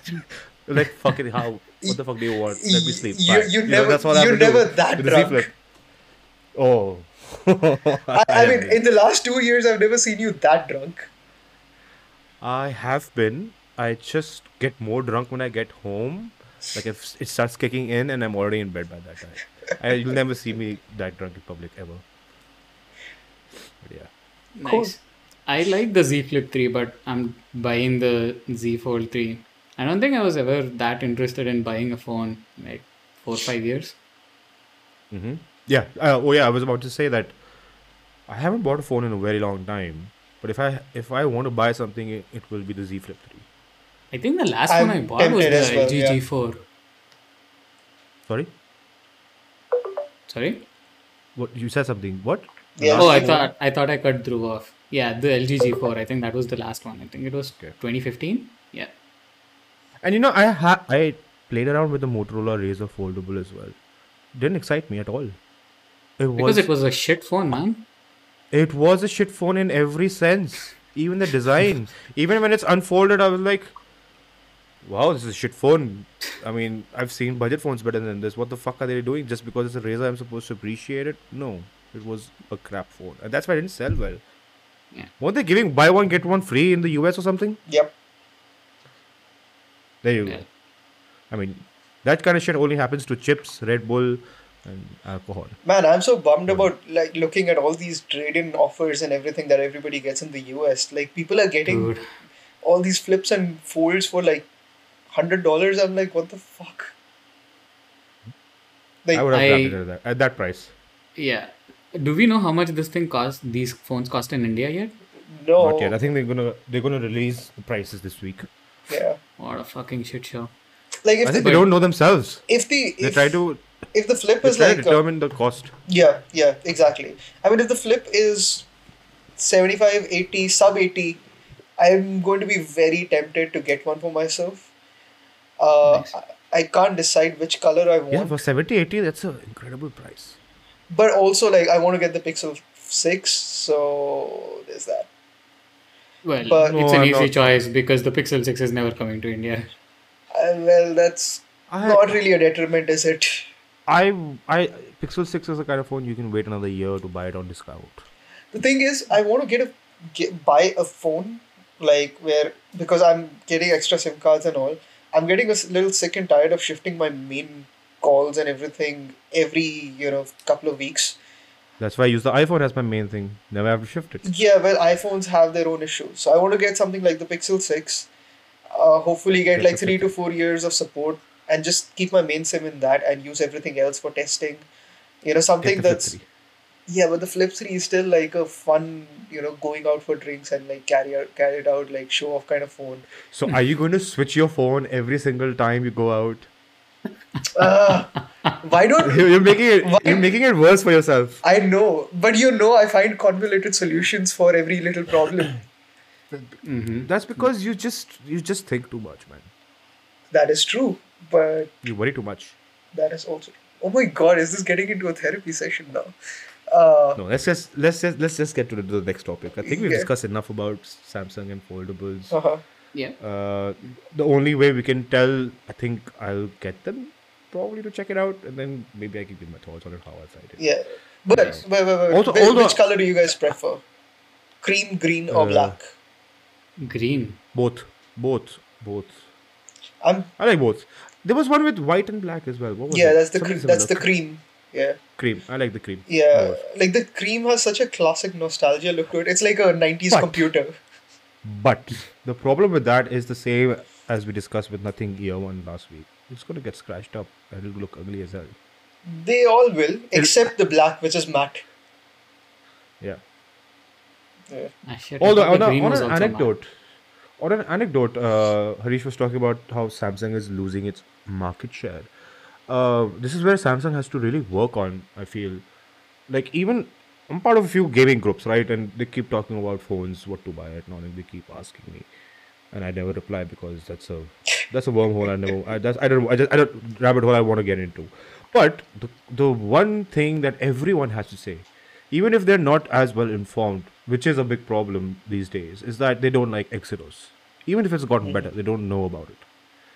like fucking how? What the fuck do you want? Let me sleep. You- Bye. you know, never- that's what I you're have to do never that with the Z drunk. Flip. Oh. I, I am mean, been. in the last two years, I've never seen you that drunk. I have been. I just get more drunk when I get home. Like if it starts kicking in and I'm already in bed by that time. I, you'll never see me that drunk in public ever. But yeah. Nice. I like the Z Flip three, but I'm buying the Z Fold three. I don't think I was ever that interested in buying a phone like four or five years. Mm-hmm. Yeah. Uh, oh yeah. I was about to say that I haven't bought a phone in a very long time. But if I if I want to buy something, it, it will be the Z Flip three. I think the last I'm one I bought was the tempted as well, L G yeah. G four. Sorry. Sorry? What you said something? What? Yeah. Oh, I Last thought I thought I cut Dhruv off. Yeah, the L G G four. I think that was the last one. I think it was Okay. twenty fifteen. Yeah. And you know, I ha- I played around with the Motorola Razr foldable as well. Didn't excite me at all. It was Because it was a shit phone, man. it was a shit phone in every sense. Even the design. Even when it's unfolded, I was like, wow, this is a shit phone. I mean, I've seen budget phones better than this. What the fuck are they doing? Just because it's a Razr, I'm supposed to appreciate it? No. It was a crap phone. And that's why it didn't sell well. Yeah. Weren't they giving buy one, get one free in the U S or something? Yep. There you Yeah. go. I mean, that kind of shit only happens to chips, Red Bull, and alcohol. Man, I'm so bummed about like looking at all these trade-in offers and everything that everybody gets in the U S. Like people are getting Dude. all these flips and folds for like hundred dollars. I'm like, what the fuck? Like, I would have I- grabbed it at that, at that price. Yeah. Do we know how much this thing cost? These phones cost in India yet? no. Not yet. I think they're gonna they're gonna release the prices this week. Yeah. What a fucking shit show. Like if I think the, they don't know themselves. if the They if, try to if the flip they is try to like uh, determine the cost. yeah yeah exactly. I mean if the flip is seventy-five, eighty, sub eighty, I'm going to be very tempted to get one for myself. Uh, Nice. I, I can't decide which color I want. Yeah, for seventy, eighty, that's an incredible price. But also, like, I want to get the Pixel six, so there's that. Well, But- it's No, an I'm easy not- choice because the Pixel six is never coming to India. Uh, well, that's I, not really a detriment, is it? I I Pixel six is the kind of phone you can wait another year to buy it on discount. The thing is, I want to get a get, buy a phone like where because I'm getting extra SIM cards and all. I'm getting a s- little sick and tired of shifting my main calls and everything every you know couple of weeks. That's why I use the iPhone as my main thing. Never have to shift it. Yeah, well, iPhones have their own issues, so I want to get something like the Pixel six. Uh, hopefully, get Get like the three flip to three. four years of support and just keep my main SIM in that and use everything else for testing. You know, Get something the flip that's three. yeah, but the Flip three is still like a fun, you know, going out for drinks and like carry out, carry it out, like show off kind of phone. So are you going to switch your phone every single time you go out? Uh, why don't, You're making it you're why? making it worse for yourself. I know, but you know, I find convoluted solutions for every little problem. That's because you just you just think too much, man. That is true, but You worry too much. that is also. Oh my god, is this getting into a therapy session now? Uh, No, let's just let's just let's just get to the, the next topic. I think we've yeah. discussed enough about Samsung and foldables. Uh-huh. Yeah. Uh, the only way we can tell, I think I'll get them probably to check it out, and then maybe I can give my thoughts on it how I find it. Yeah. But wait, wait, wait. Also, Whi- although which color do you guys prefer? Cream, green, or uh, black? Green. both, both, both. I'm I like both. There was one with white and black as well. What was yeah, it? that's the Something cre- that's the similar. cream. Yeah. Cream. I like the cream Yeah, more. like the cream has such a classic nostalgia look to it. It's like a nineties But computer. but the problem with that is the same as we discussed with Nothing Year One last week. It's gonna get scratched up and it'll look ugly as hell. They all will, It'll, except the black, which is matte. yeah. Yeah. Ah, shit, I Although thought on, the a, green on was an also matte. anecdote, on an anecdote, uh, Harish was talking about how Samsung is losing its market share. Uh, this is where Samsung has to really work on. I feel like even I'm part of a few gaming groups, right? And they keep talking about phones, what to buy and all, and they keep asking me, and I never reply because that's a that's a wormhole. I never, I that's I don't, I just I don't rabbit hole I want to get into. But the the one thing that everyone has to say, even if they're not as well informed, which is a big problem these days, is that they don't like Exynos. Even if it's gotten better, they don't know about it.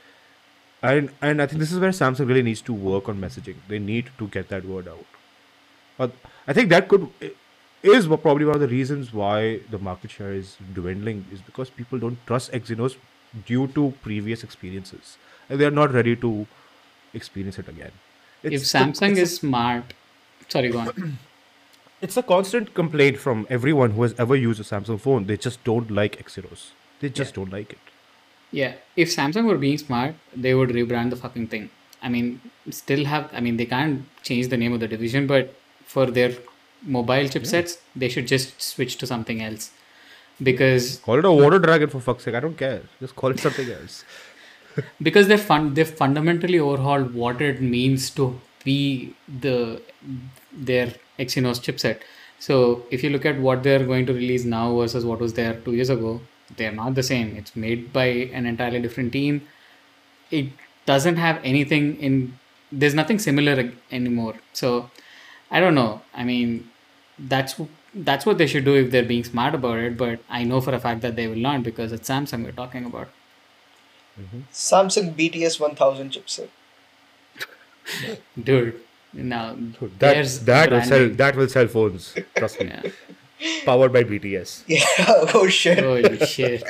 And and I think this is where Samsung really needs to work on messaging. They need to get that word out. But I think that could is wa- probably one of the reasons why the market share is dwindling is because people don't trust Exynos due to previous experiences, and they are not ready to experience it again. If It's the Samsung it's a is smart, sorry, go on. it's a constant complaint from everyone who has ever used a Samsung phone. They just don't like Exynos. They Yeah. just don't like it. Yeah, if Samsung were being smart, they would rebrand the fucking thing. I mean, still have, I mean, they can't change the name of the division, but for their mobile Yeah. chipsets, they should just switch to something else. Because Call it a water dragon for fuck's sake. I don't care. Just call it something else. because they're fun they've fundamentally overhauled what it means to be the their Exynos chipset. So if you look at what they're going to release now versus what was there two years ago, they're not the same. It's made by an entirely different team. It doesn't have anything in there's nothing similar ag- anymore. So I don't know. I mean, that's w- that's what they should do if they're being smart about it. But I know for a fact that they will not because it's Samsung we're talking about. Samsung B T S one thousand chipset. Dude, now So that there's that will sell branding. that will sell phones. Trust me. Yeah. Powered by B T S. Yeah. Oh shit. Holy shit.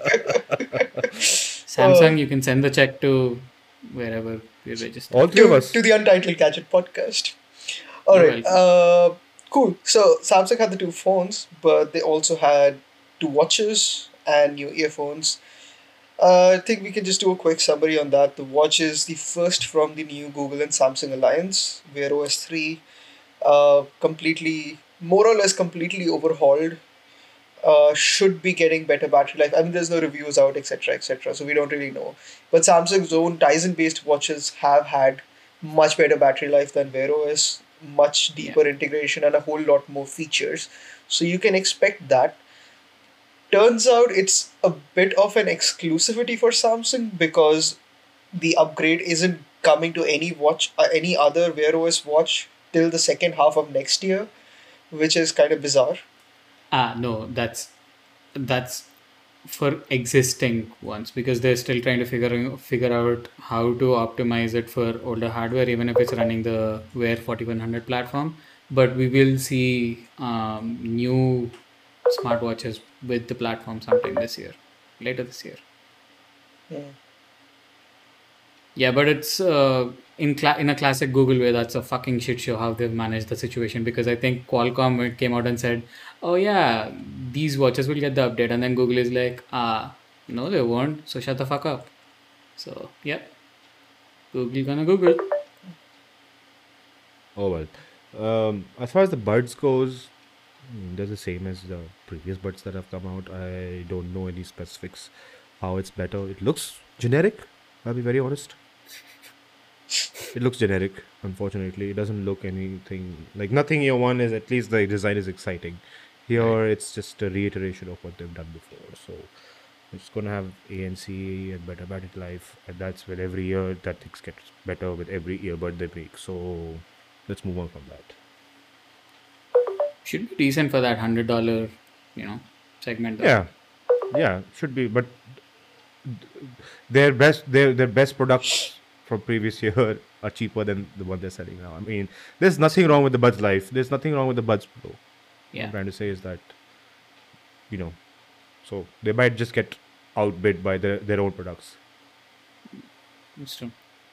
Uh, Samsung, you can send the check to wherever you register. All three of to us. to the Untitled Gadget podcast. All You're right. welcome. Uh, cool. So Samsung had the two phones, but they also had two watches and new earphones. Uh, I think we can just do a quick summary on that. The watch is the first from the new Google and Samsung alliance, Wear O S three, uh, completely, more or less completely overhauled. Uh, should be getting better battery life. I mean, there's no reviews out, et cetera, et cetera. So we don't really know. But Samsung's own Tizen-based watches have had much better battery life than Wear O S, much Yeah. deeper integration, and a whole lot more features. So you can expect that. Turns out it's a bit of an exclusivity for Samsung because the upgrade isn't coming to any watch, uh, any other Wear O S watch till the second half of next year, which is kind of bizarre. Ah, no, that's that's for existing ones because they're still trying to figure figure out how to optimize it for older hardware, even if it's running the Wear forty-one hundred platform. But we will see um, new smartwatches with the platform sometime this year, later this year. Hmm. Yeah, but it's uh, in cla- in a classic Google way. That's a fucking shit show how they've managed the situation because I think Qualcomm came out and said, "Oh yeah, these watches will get the update," and then Google is like, "Ah, no, they won't. So shut the fuck up." So yeah, Google gonna Google. Oh well. Um, as far as the buds goes, mm, they're the same as the previous buds that have come out. I don't know any specifics how it's better. It looks generic. I'll be very honest. It looks generic. Unfortunately, it doesn't look anything like nothing. Year one is at least the design is exciting. Here, Right. it's just a reiteration of what they've done before. So it's gonna have A N C and better battery life, and that's where every year that things gets better with every earbud they make. So let's move on from that. Should be decent for that hundred dollar, you know, segment though. Yeah, yeah, should be. But their best, their their best products from previous year are cheaper than the one they're selling now. I mean, there's nothing wrong with the Buds Life. There's nothing wrong with the Buds Pro. What I'm Yeah, trying to say is that you know, so they might just get outbid by their their own products. it's true.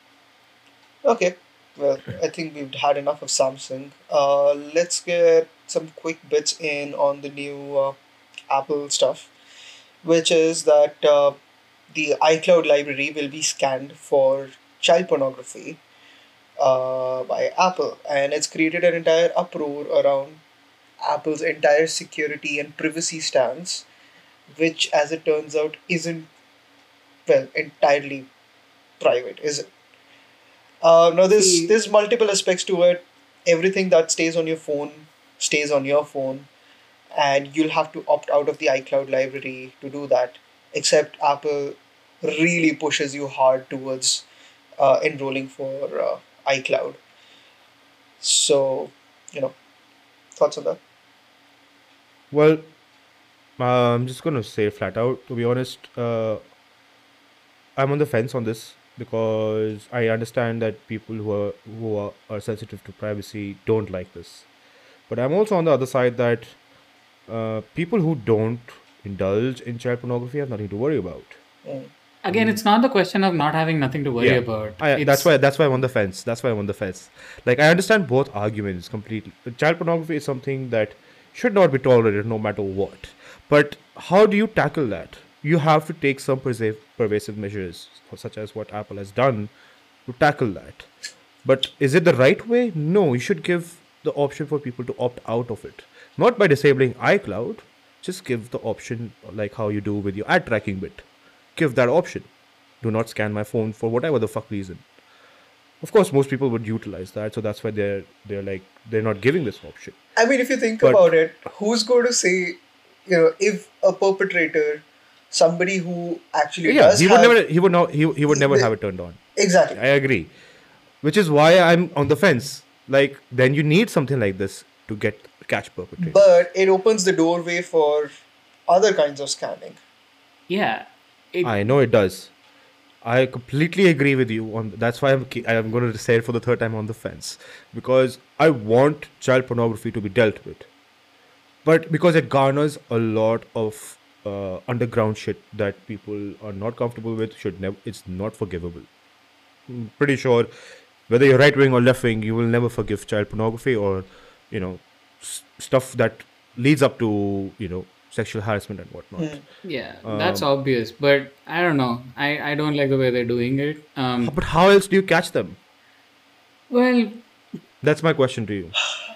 Okay. Well, I think we've had enough of Samsung. Uh, let's get some quick bits in on the new uh, Apple stuff, which is that uh, the iCloud library will be scanned for child pornography uh, by Apple, and it's created an entire uproar around Apple's entire security and privacy stance, which, as it turns out, isn't well entirely private, is it? Uh, now, there's See, there's multiple aspects to it. Everything that stays on your phone stays on your phone, and you'll have to opt out of the iCloud library to do that. Except Apple really pushes you hard towards uh, enrolling for uh, iCloud. So, you know, thoughts on that? Well, uh, I'm just gonna say flat out. To be honest, uh, I'm on the fence on this because I understand that people who are who are, are sensitive to privacy don't like this. But I'm also on the other side that uh, people who don't indulge in child pornography have nothing to worry about. Mm. again, it's not the question of not having nothing to worry Yeah, about. I that's It's why that's why I'm on the fence. That's why I'm on the fence. Like I understand both arguments completely. Child pornography is something that should not be tolerated no matter what. But how do you tackle that? You have to take some pervasive pervasive measures, such as what Apple has done to tackle that. But is it the right way? No, you should give the option for people to opt out of it. Not by disabling iCloud, just give the option like how you do with your ad tracking bit. Give that option. Do not scan my phone for whatever the fuck reason. Of course, most people would utilize that, so that's why they're they're like they're not giving this option. I mean, if you think But about it, who's going to say, you know, if a perpetrator, somebody who actually yeah, does he would have never he would not he, he would never the- have it turned on. exactly, I agree. Which is why I'm on the fence. Like then you need something like this to get catch perpetrators. but it opens the doorway for other kinds of scanning. yeah, it I know it does. I completely agree with you on that's why I'm ke- I'm going to say it for the third time on the fence because I want child pornography to be dealt with, but because it garners a lot of uh, underground shit that people are not comfortable with, should never it's not forgivable. I'm pretty sure whether you're right wing or left wing, you will never forgive child pornography or you know s- stuff that leads up to you know sexual harassment and whatnot. Hmm. yeah, that's Um, obvious. But I don't know. I I don't like the way they're doing it. Um, but how else do you catch them? well, That's my question to you.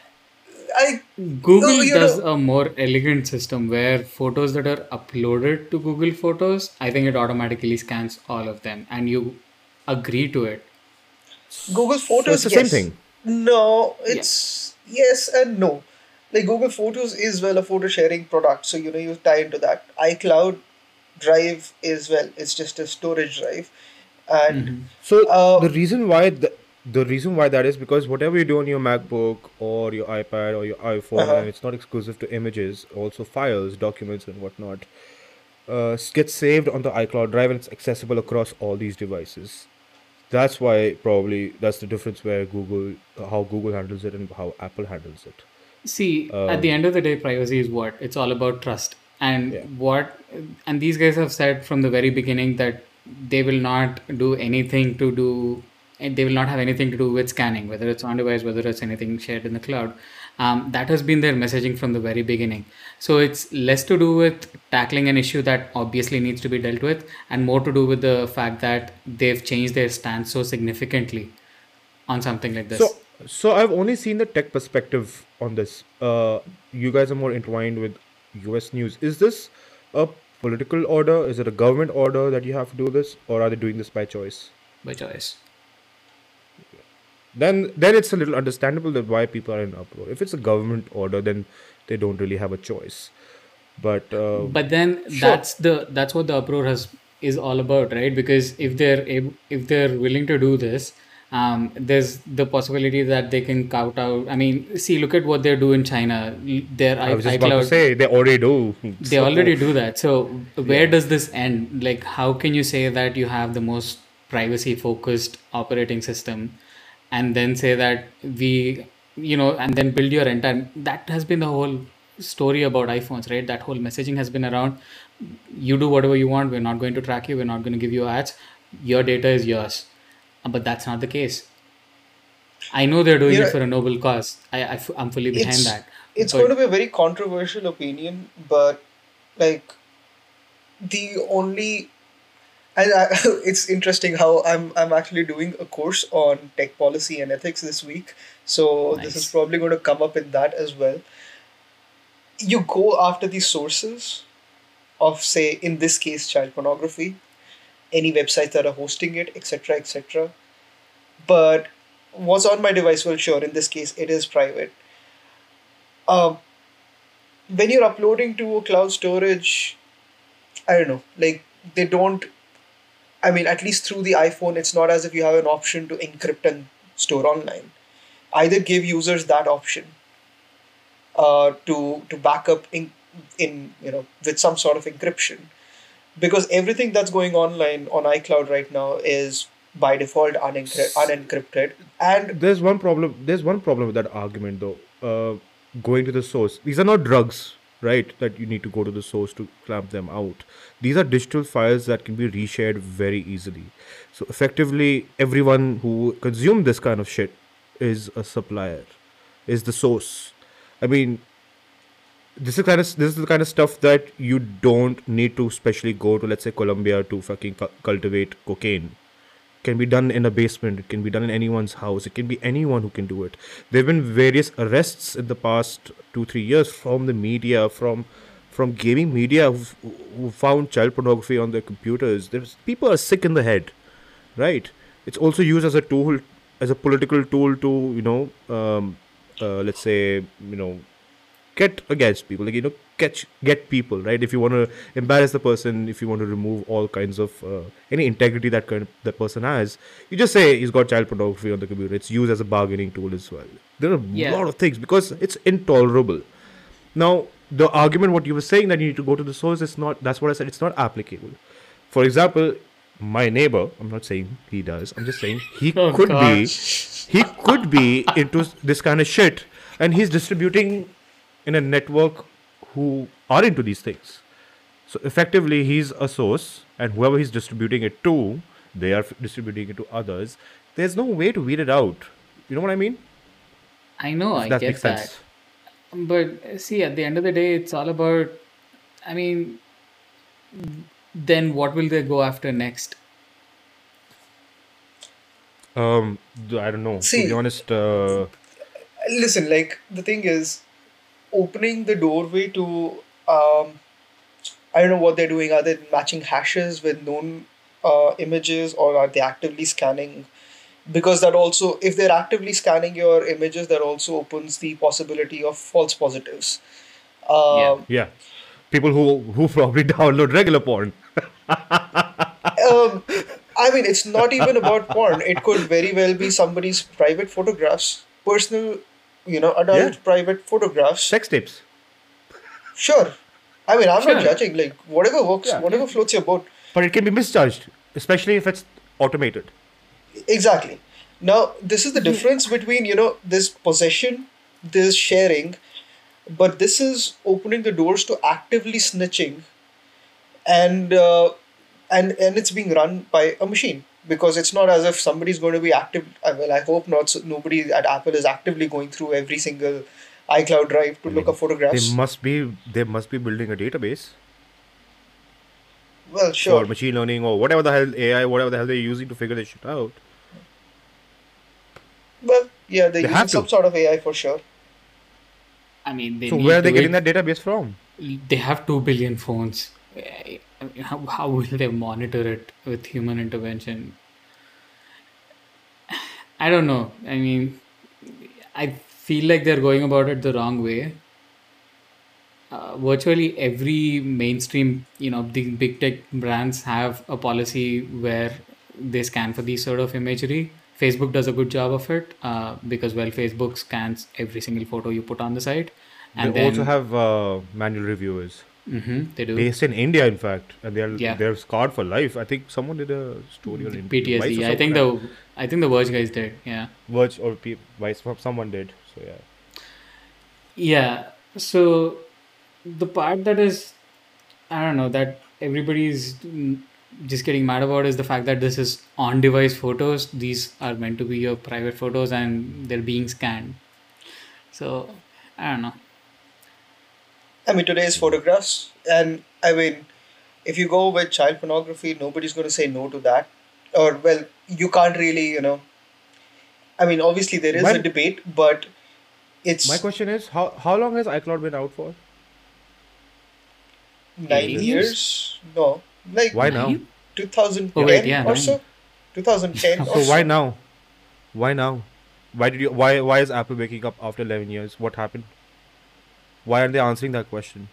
I, Google oh, you does know, a more elegant system where photos that are uploaded to Google Photos, I think it automatically scans all of them and you agree to it. Google So it's Photos, the same yes. thing. No, Yeah. it's yes and no. Like Google Photos is well a photo sharing product, so you know you tie into that. iCloud Drive is well, it's just a storage drive, and hmm So uh, the reason why the, the reason why that is because whatever you do on your MacBook or your iPad or your iPhone, uh and it's not exclusive to images, also files, documents, and whatnot. uh, gets saved on the iCloud drive and it's accessible across all these devices. That's why probably that's the difference where Google, how Google handles it and how Apple handles it. See, at the Um, end of the day, privacy is what? It's all about trust. yeah. And what, and these guys have said from the very beginning that they will not do anything to do, and they will not have anything to do with scanning, whether it's on device, whether it's anything shared in the cloud. Um, that has been their messaging from the very beginning. So it's less to do with tackling an issue that obviously needs to be dealt with, and more to do with the fact that they've changed their stance so significantly on something like So, this. so I've only seen the tech perspective on this. Uh, you guys are more entwined with U S news. Is this a political order? Is it a government order that you have to do this, or are they doing this by choice? By choice. Then, then it's a little understandable that why people are in uproar. If it's a government order, then they don't really have a choice. But uh, But then sure, that's the that's what the uproar has is all about, right? Because if they're able, if they're willing to do this, um, there's the possibility that they can count out. I mean, see, look at what they do in China. Their I i- was just about to iCloud, say they already do. they So already do that. So where yeah, does this end? Like, how can you say that you have the most privacy focused operating system, and then say that we, you know, and then build your entire. That has been the whole story about iPhones, right? That whole messaging has been around. You do whatever you want. We're not going to track you. We're not going to give you ads. Your data is yours. Uh, But that's not the case. I know they're doing You it know, for a noble cause. I, I f- I'm fully behind it's that. it's going But to be a very controversial opinion, but like the only and I, it's interesting how I'm I'm actually doing a course on tech policy and ethics this week, so this is nice. probably going to come up in that as well. You go after the sources of, say, in this case, child pornography, any websites that are hosting it, et cetera, et cetera. But what's on my device, well, sure, in this case, it is private. Um, when you're uploading to a cloud storage, I don't know, like they don't. I mean, at least through the iPhone, it's not as if you have an option to encrypt and store online. Either give users that option uh, to to back up in in you know with some sort of encryption, because everything that's going online on iCloud right now is by default unencrypt- unencrypted. And there's one problem. There's one problem with that argument, though. Uh, going to the source. These are not drugs, right? That you need to go to the source to clamp them out. These are digital files that can be reshared very easily. So effectively, everyone who consumed this kind of shit is a supplier, is the source. I mean, this is kind of this is the kind of stuff that you don't need to specially go to, let's say, Colombia to fucking cu- cultivate cocaine. Can be done in a basement. It can be done in anyone's house. It can be anyone who can do it. There have been various arrests in the past two three years from the media, from from gaming media who who found child pornography on their computers. There's people are sick in the head, right? It's also used as a tool, as a political tool to you know, um, uh, let's say you know get against people, like you know catch get people, right? If you want to embarrass the person, if you want to remove all kinds of uh, any integrity that kind of that person has, you just say he's got child pornography on the computer. It's used as a bargaining tool as well. There are a Yeah. lot of things because it's intolerable. Now the argument what you were saying that you need to go to the source is not, that's what I said, it's not applicable. For example, my neighbor, I'm not saying he does, I'm just saying he Oh could God. be he could be into this kind of shit, and he's distributing in a network who are into these things. So effectively, he's a source, and whoever he's distributing it to, they are f- distributing it to others. There's no way to weed it out. You know what I mean? I know, If I that makes get that. sense. But uh, see, at the end of the day, it's all about, I mean, then what will they go after next? Um, th- I don't know. To be see, honest, uh, listen, like the thing is, opening the doorway to um, I don't know what they're doing. Are they matching hashes with known uh, images, or are they actively scanning? Because that also, if they're actively scanning your images, that also opens the possibility of false positives. Yeah. Um, yeah, people who who probably download regular porn. um, I mean, it's not even about porn. It could very well be somebody's private photographs, personal, you know, Yeah, adult private photographs. sex tapes. Sure. I mean, I'm not Sure. judging. Like, whatever works, Yeah. whatever floats your boat. But it can be misjudged, especially if it's automated. Exactly. Now, this is the Yeah. difference between, you know, this possession, this sharing, but this is opening the doors to actively snitching, and uh, and and it's being run by a machine, because it's not as if somebody's going to be active. uh, Well, I hope not. So nobody at Apple is actively going through every single iCloud drive to I look up mean, they photographs. must be they must be building a database Well, for sure. machine learning or whatever the hell A I, whatever the hell they're using to figure this shit out. Well, yeah, they're They using have some to. sort of A I for sure. I mean, they So where need are they to getting it. that database from? They have two billion phones. Eh, I mean, How, how will they monitor it with human intervention? I don't know. I mean, I feel like they're going about it the wrong way. Uh, virtually every mainstream, you know, the big tech brands have a policy where they scan for these sort of imagery. Facebook does a good job of it uh, because, well, Facebook scans every single photo you put on the site, They and also then have uh, manual reviewers mhm, they do. based in India, in fact, and they're Yeah, they're scarred for life. I think someone did a story on the in- Vice or P T S D. I think someone, uh, the I think the Verge guys did. Yeah, Verge or P- Vice, someone did. So yeah. yeah. So the part that is, I don't know, that everybody's mm, just getting mad about is the fact that this is on-device photos. These are meant to be your private photos, and they're being scanned. So I don't know. I mean, today's photographs, and I mean, if you go with child pornography, nobody's going to say no to that. Or, well, you can't really, you know. I mean, obviously there is a My debate, but my it's question is how how long has iCloud been out for? nine Eight years? years. No, like Why now? Nine? Oh wait, two thousand ten yeah, or nine. so. twenty ten or So why so. now? Why now? Why did you why why is Apple waking up after eleven years? What happened? Why aren't they answering that question?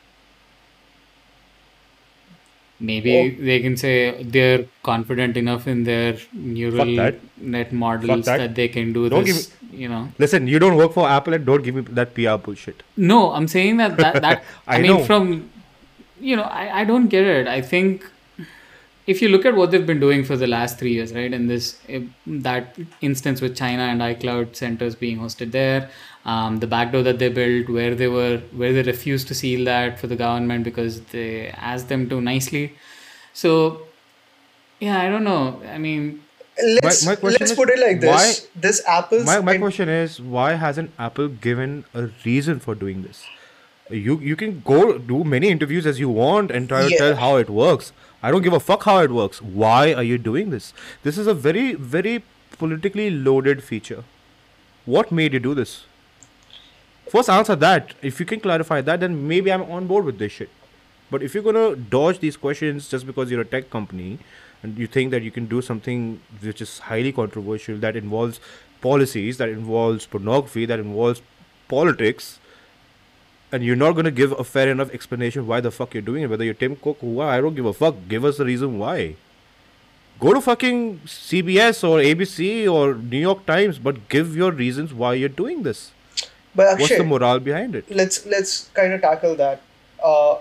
Maybe Oh, they can say they're confident enough in their Fuck neural that. net Fuck models that. that they can do Don't give me this, you know. listen, you don't work for Apple and don't give me that P R bullshit. No, I'm saying that that, that I I mean, know. from, you know, I, I don't get it. I think if you look at what they've been doing for the last three years, right, in this eh, that instance with China and iCloud centers being hosted there, um, the backdoor that they built, where they were, where they refused to seal that for the government because they asked them to nicely. So yeah, I don't know. I mean, My let's my question let's is put it like why this. This Apple's my my and question is why hasn't Apple given a reason for doing this? You you can go do many interviews as you want and try to yeah. tell how it works. I don't give a fuck how it works. Why are you doing this? This is a very very politically loaded feature. What made you do this? First answer that. If you can clarify that, then maybe I'm on board with this shit. But if you're gonna dodge these questions just because you're a tech company and you think that you can do something which is highly controversial, that involves policies, that involves pornography, that involves politics, and you're not gonna give a fair enough explanation why the fuck you're doing it, whether you're Tim Cook, who I don't give a fuck. Give us the reason why. Go to fucking C B S or A B C or New York Times, but give your reasons why you're doing this. But What's the Akshay, morale behind it? let's let's kind of tackle that. Uh,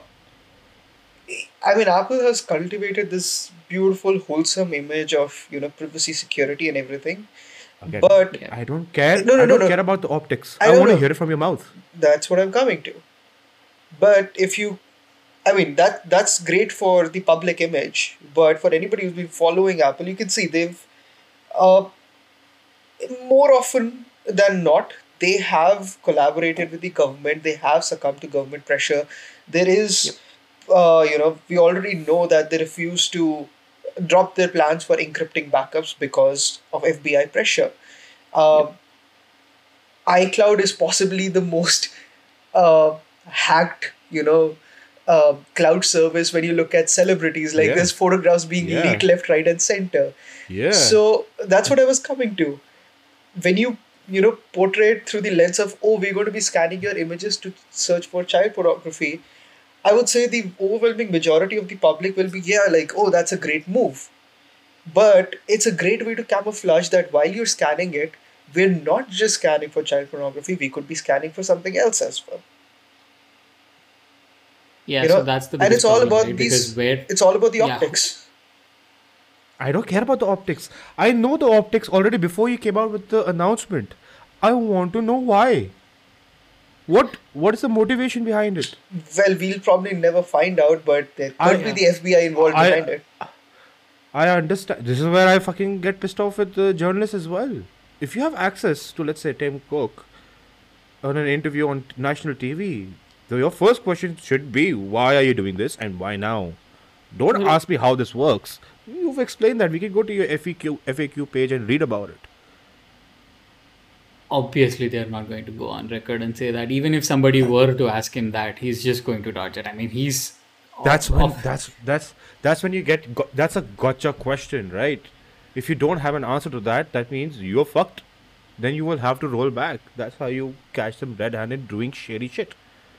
I mean, Apple has cultivated this beautiful, wholesome image of, you know, privacy, security, and everything. Again, But yeah. I don't care. no, no, I no, don't care no. about the optics. I I don't want to know. hear it from your mouth. That's what I'm coming to. But if you, I mean, that that's great for the public image. But for anybody who's been following Apple, you can see they've, uh, more often than not, they have collaborated with the government. They have succumbed to government pressure. There Yep. is, uh, you know, we already know that they refuse to drop their plans for encrypting backups because of F B I pressure. Yep. Uh, iCloud is possibly the most uh, hacked, you know, uh, cloud service when you look at celebrities. Like Yeah. there's photographs being Yeah. leaked left, right, and center. Yeah. So that's what I was coming to. When you you know portray it through the lens of, oh, we're going to be scanning your images to search for child pornography, I would say the overwhelming majority of the public will be, yeah, like, oh, that's a great move. But it's a great way to camouflage that while you're scanning it, we're not just scanning for child pornography, we could be scanning for something else as well. Yeah, You so know, that's the and it's biggest all problem, about right? Because these. where, It's all about the yeah, optics. I don't care about the optics. I know the optics already before you came out with the announcement. I want to know why. What what is the motivation behind it? Well, we'll probably never find out, but there could I be yeah, the F B I involved I behind it. I understand. This is where I fucking get pissed off with the journalists as well. If you have access to, let's say, Tim Cook on an interview on national T V, so your first question should be, why are you doing this and why now? Don't well, ask me how this works. You've explained that. We can go to your F A Q F A Q page and read about it. obviously they're not going to go on record and say that. Even if somebody were to ask him that, he's just going to dodge it. I mean, he's That's off, when off. that's that's that's when you get go- that's a gotcha question, right? If you don't have an answer to that, that means you're fucked. Then you will have to roll back. That's how you catch them red-handed doing shady shit.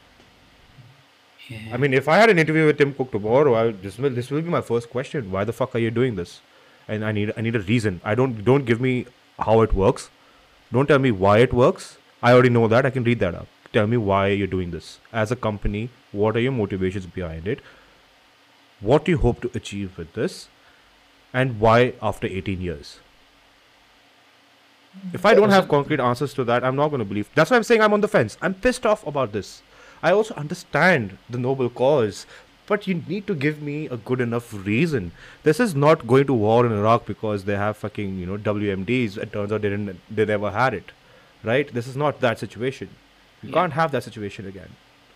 I Yeah. mean, if I had an interview with Tim Cook tomorrow, I, this will this will be my first question. Why the fuck are you doing this? And I need I need a reason. I don't don't give me how it works. Don't tell me why it works. I already know that. I can read that up. Tell me why you're doing this. As a company, what are your motivations behind it? What do you hope to achieve with this? And why after eighteen years? If I don't have concrete answers to that, I'm not going to believe. That's why I'm saying I'm on the fence. I'm pissed off about this. I also understand the noble cause, but you need to give me a good enough reason. This is not going to war in Iraq because they have fucking, you know, W M Ds. It turns out they didn't, they never had it, right? This is not that situation. You Yeah. can't have that situation again.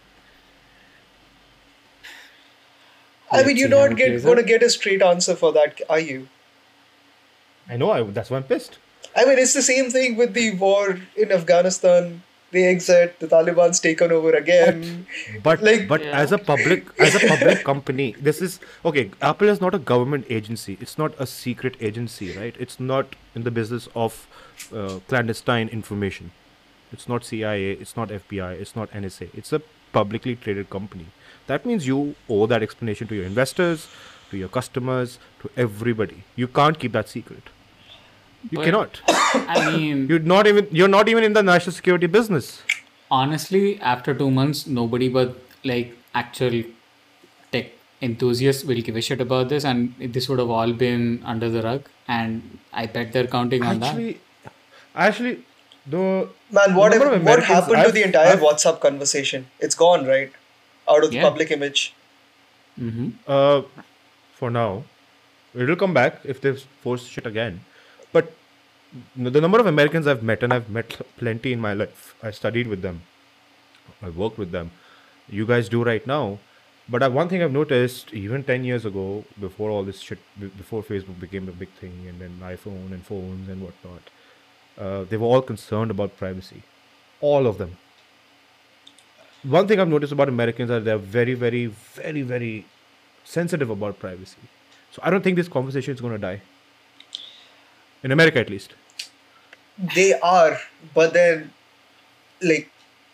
I Let's mean, you're see how not it get, plays going to out. get a straight answer for that, are you? I know. I, that's why I'm pissed. I mean, it's the same thing with the war in Afghanistan. They exit, the Taliban's taken over again. But Like, but as Yeah. a public as a public company, this is okay. Apple is not a government agency. It's not a secret agency, right? It's not in the business of uh, clandestine information. It's not C I A. It's not F B I. It's not N S A. It's a publicly traded company. That means you owe that explanation to your investors, to your customers, to everybody. You can't keep that secret. You But cannot. I mean, You're not even. You're not even in the national security business. honestly, after two months, nobody but like actual tech enthusiasts will give a shit about this, and this would have all been under the rug. And I bet they're counting on that. Actually, actually, the man, the what number if, of what Americans happened to the I've entire I've WhatsApp conversation? It's gone, right? Out of the Yeah. public image. Mm-hmm. uh for now, it'll come back if they force shit again. But n- the number of Americans I've met, and I've met plenty in my life. I studied with them. I worked with them. You guys do right now. But uh, one thing I've noticed, even ten years ago, before all this shit, be- before Facebook became a big thing, and then iPhone and phones and whatnot, uh, they were all concerned about privacy. All of them. One thing I've noticed about Americans are they're very, very, very, very sensitive about privacy. So I don't think this conversation is going to die. In America, at least. They are, but then, like,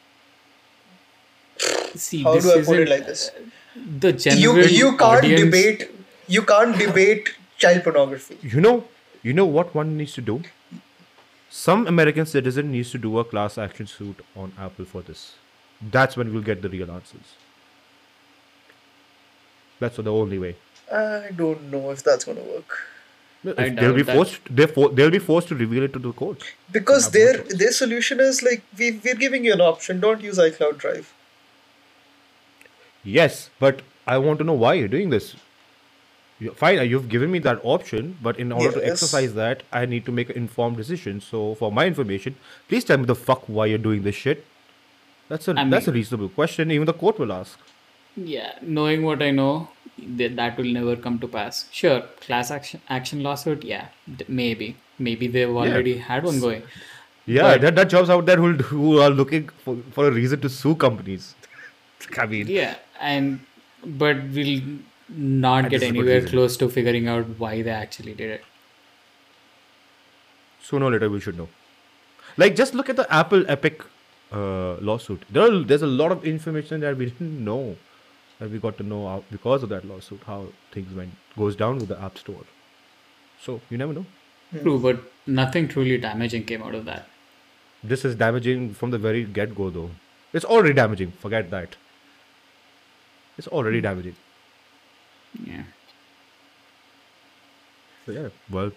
See, how this do I put it isn't like this? the You general you can't audience. debate you can't debate child pornography. You know, you know what one needs to do? Some American citizen needs to do a class action suit on Apple for this. That's when we'll get the real answers. That's the only way. I don't know if that's gonna work. If I they'll be doubt that. forced, they're for, they'll be forced to reveal it to the court. Because have no their choice. their solution is like we we're giving you an option. Don't use iCloud Drive. Yes, but I want to know why you're doing this. You- Fine, uh, you've given me that option, but in order to Yes. exercise that, I need to make an informed decision. So, for my information, please tell me the fuck why you're doing this shit. That's a I that's a mean, reasonable question. Even the court will ask. yeah, knowing what I know, that that will never come to pass. Sure, class action action lawsuit, yeah, d- maybe, maybe they've Yeah, already had one going, yeah. but That that jobs out there who who are looking for, for a reason to sue companies. I mean, yeah, and but we'll not and get this is a good anywhere reason. close to figuring out why they actually did it. Sooner or later we should know. Like, just look at the Apple Epic uh, lawsuit. There are, there's a lot of information that we didn't know, that we got to know out because of that lawsuit, how things went goes down with the App Store. So you never know. True, but nothing truly damaging came out of that. This is damaging from the very get go, though. It's already damaging. Forget that. It's already damaging. Yeah. So yeah, well,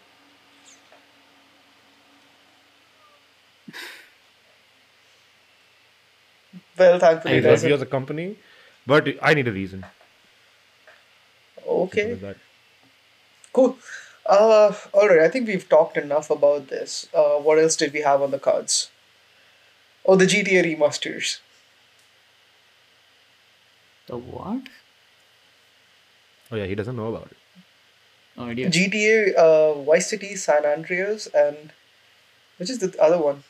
Well, thankfully I it it's not read. we as doesn't. a company, but I need a reason. Simple Okay, as that. cool. Uh, all right. I think we've talked enough about this. Uh, what else did we have on the cards? Oh, the G T A remasters. The what? Oh yeah, he doesn't know about it. No idea. G T A, uh, Vice City, San Andreas, and which is the other one?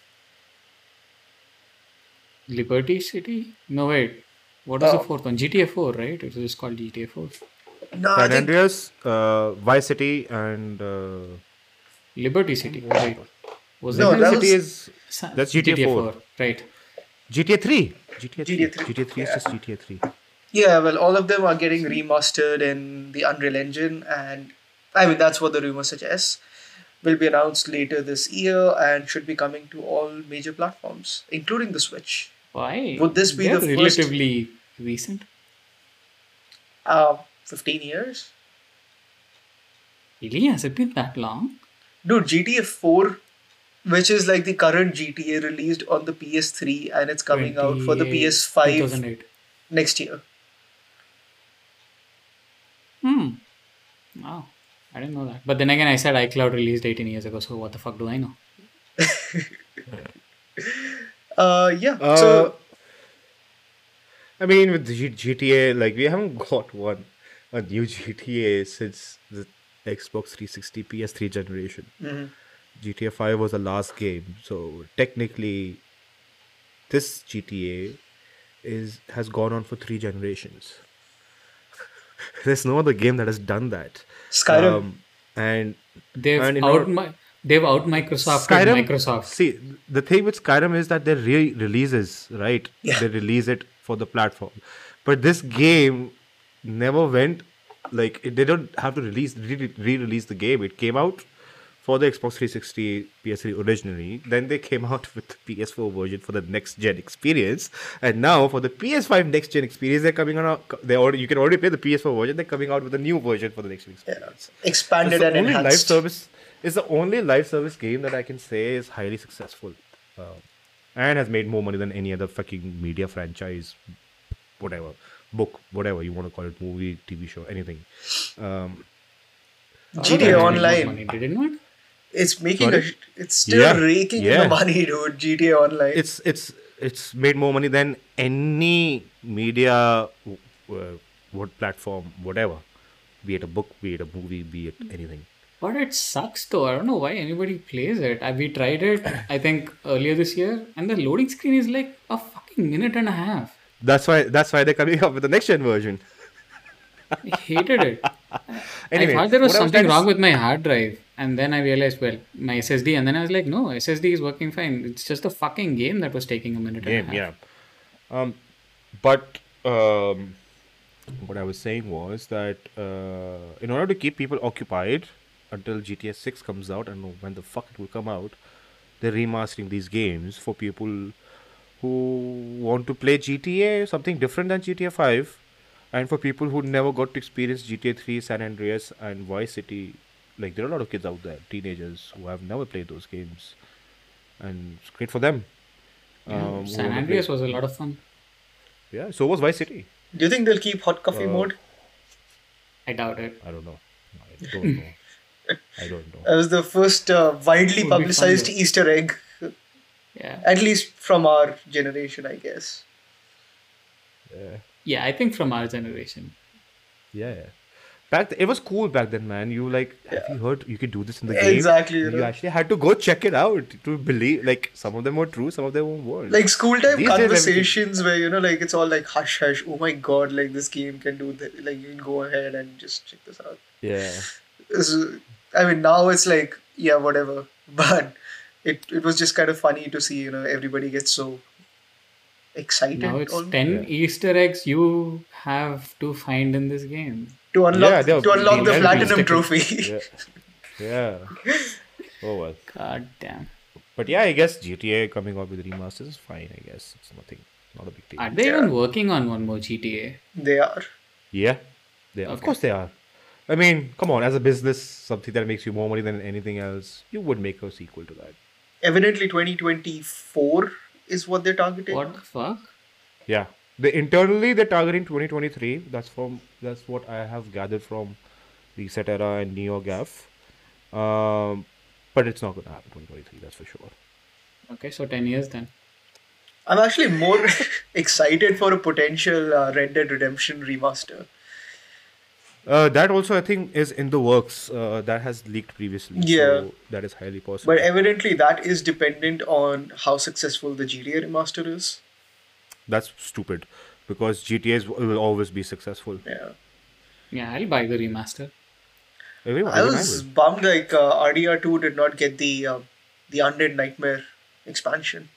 Liberty City? No, wait. What was the Uh, fourth one? G T A four, right? It was just called G T A four. no, I San think Andreas, uh, Vice City, and uh, Liberty I think City, what was right? it? Was it no, Liberty that City was is Sa- that's G T A G T A four. four? Right. G T A three. G T A three. G T A three. G T A three is Yeah. just G T A three. Yeah, well, all of them are getting remastered in the Unreal Engine, and I mean, that's what the rumor suggests. Will be announced later this year and should be coming to all major platforms, including the Switch. Why? Would this be They're the first relatively recent. uh, fifteen years? Really? Has it been that long? Dude, G T A four, which is like the current G T A, released on the P S three and it's coming out for the twenty-eight, P S five two thousand eight. next year. Hmm. Wow. I didn't know that. But then again, I said iCloud released eighteen years ago, so what the fuck do I know? Uh, yeah, Uh, so I mean, with G- GTA, like we haven't got one a new G T A since the Xbox three sixty P S three generation. mhm. G T A five was the last game, so technically, this G T A is has gone on for three generations. There's no other game that has done that. Skyrim. Um, and They've and in out order, mi- they've out Microsofted Skyrim, Microsoft. see, the thing with Skyrim is that they re-releases, right? Yeah. They release it for the platform. But this game never went, like, it, they don't have to release, re- re-release the game. It came out for the Xbox three sixty P S three originally. Then they came out with the P S four version for the next gen experience. And now for the P S five next gen experience, they're coming on, a, they already, you can already play the P S four version. They're coming out with a new version for the next gen experience. It's Expanded the and only live enhanced. service. It's the only live service game that I can say is highly successful, uh, and has made more money than any other fucking media franchise, whatever, book, whatever you want to call it, movie, T V show, anything. Um, G T A It made more Online. money, did it not? It's making a, Sorry? it's still Yeah, raking in yeah. the money, dude. G T A Online. it's it's it's made more money than any media, w- uh, what platform, whatever, be it a book, be it a movie, be it anything. But it sucks though. I don't know why anybody plays it. I, we tried it, I think, earlier this year, and the loading screen is like a fucking minute and a half. That's why that's why they're coming up with the next gen version. I hated it. Anyway, I thought there was what I was something trying to wrong s- with my hard drive, and then I realized, well, my S S D, and then I was like, no, S S D is working fine. It's just a fucking game that was taking a minute game, and a half. yeah. Um, but um, what I was saying was that uh, in order to keep people occupied until G T A six comes out, and when the fuck it will come out, they're remastering these games for people who want to play G T A, something different than G T A five, and for people who never got to experience G T A three, San Andreas, and Vice City. Like, there are a lot of kids out there, teenagers, who have never played those games, and it's great for them. Yeah, Um, who San wanna play- Andreas was a lot of fun. Yeah, so was Vice City. Do you think they'll keep hot coffee Uh, mode? I doubt it. I don't know. I don't know. I don't know. That was the first uh, widely Would be publicized fun, though. Easter egg, Yeah. at least from our generation, I guess. Yeah, Yeah, I think from our generation. yeah. yeah. Back th- it was cool back then, man. You like, have you heard you could do this in the game? Exactly, you You know. actually had to go check it out to believe. Like, some of them were true, some of them weren't. Like school time These days, everything- conversations where, you know, like it's all like hush hush. Oh my god, like this game can do that. Like you can go ahead and just check this out. Yeah. So, I mean, now it's like, yeah, whatever. But it, it was just kind of funny to see, you know, everybody gets so excited Now it's on- ten Yeah. Easter eggs you have to find in this game. to unlock Yeah, they're- to unlock the they're platinum realistic. trophy. Yeah. Yeah. Oh well. God damn. But yeah, I guess G T A coming out with remasters is fine. I guess it's nothing, not a big Are deal. they Yeah, even working on one more G T A? they are. Yeah, they of Okay. course they are. I mean, come on, as a business, something that makes you more money than anything else, you would make a sequel to that. Evidently, twenty twenty-four is what they're targeting. What the fuck? Yeah. They internally they're targeting twenty twenty-three. That's from that's what I have gathered from Reset Era and NeoGAF. Um, but it's not gonna happen twenty twenty-three, that's for sure. Okay, so ten years then. I'm actually more excited for a potential uh, Red Dead Redemption remaster. Uh, that also I think is in the works. Uh, that has leaked previously, Yeah, so that is highly but possible. evidently that is dependent on how successful the G T A remaster is. That's stupid because G T As will always be successful. Yeah, Yeah, I'll buy the remaster. Everyone, I even I was will. bummed like uh, R D R two did not get the uh, the Undead Nightmare expansion.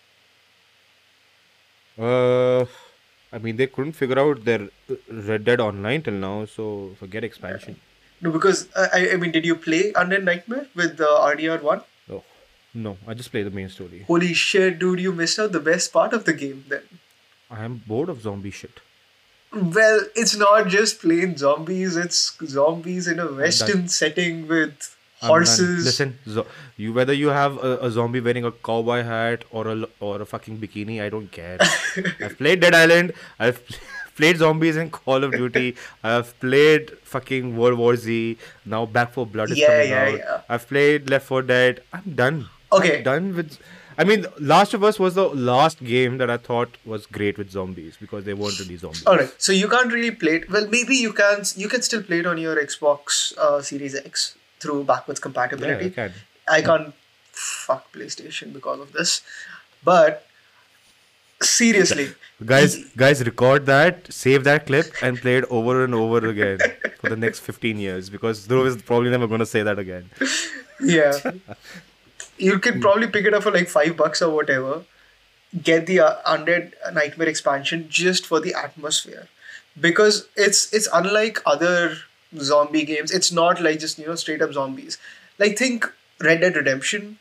Uh, I mean, they couldn't figure out their uh, Red Dead Online till now, so forget expansion. No, because uh, I, I mean, did you play Undead Nightmare with uh, R D R one? Oh, no, I just play the main story. Holy shit, dude, you missed out the best part of the game then. I am bored of zombie shit. Well, it's not just plain zombies, it's zombies in a I'm western done. setting with I'm done. horses. Listen, zo- you whether you have a, a zombie wearing a cowboy hat or a l- or a fucking bikini, I don't care. I've played Dead Island. I've played zombies in Call of Duty. I've played fucking World War Z. Now Back for Blood is Yeah, coming yeah, out. yeah. I've played Left four Dead. I'm done. Okay. I'm done with. I mean, Last of Us was the last game that I thought was great with zombies because they weren't really zombies. Alright, so you can't really play it. Well, maybe you can. You can still play it on your Xbox uh, Series X through backwards Yeah, compatibility. I can. I can't fuck PlayStation because of this. But seriously, Guys, guys, record that, save that clip, and play it over and over again for the next fifteen years because Dhruv is probably never going to say that again. yeah, you can probably pick it up for like five bucks or whatever. Get the uh, Undead Nightmare expansion just for the atmosphere, because it's it's unlike other zombie games. It's not like just you know straight up zombies. Like think Red Dead Redemption.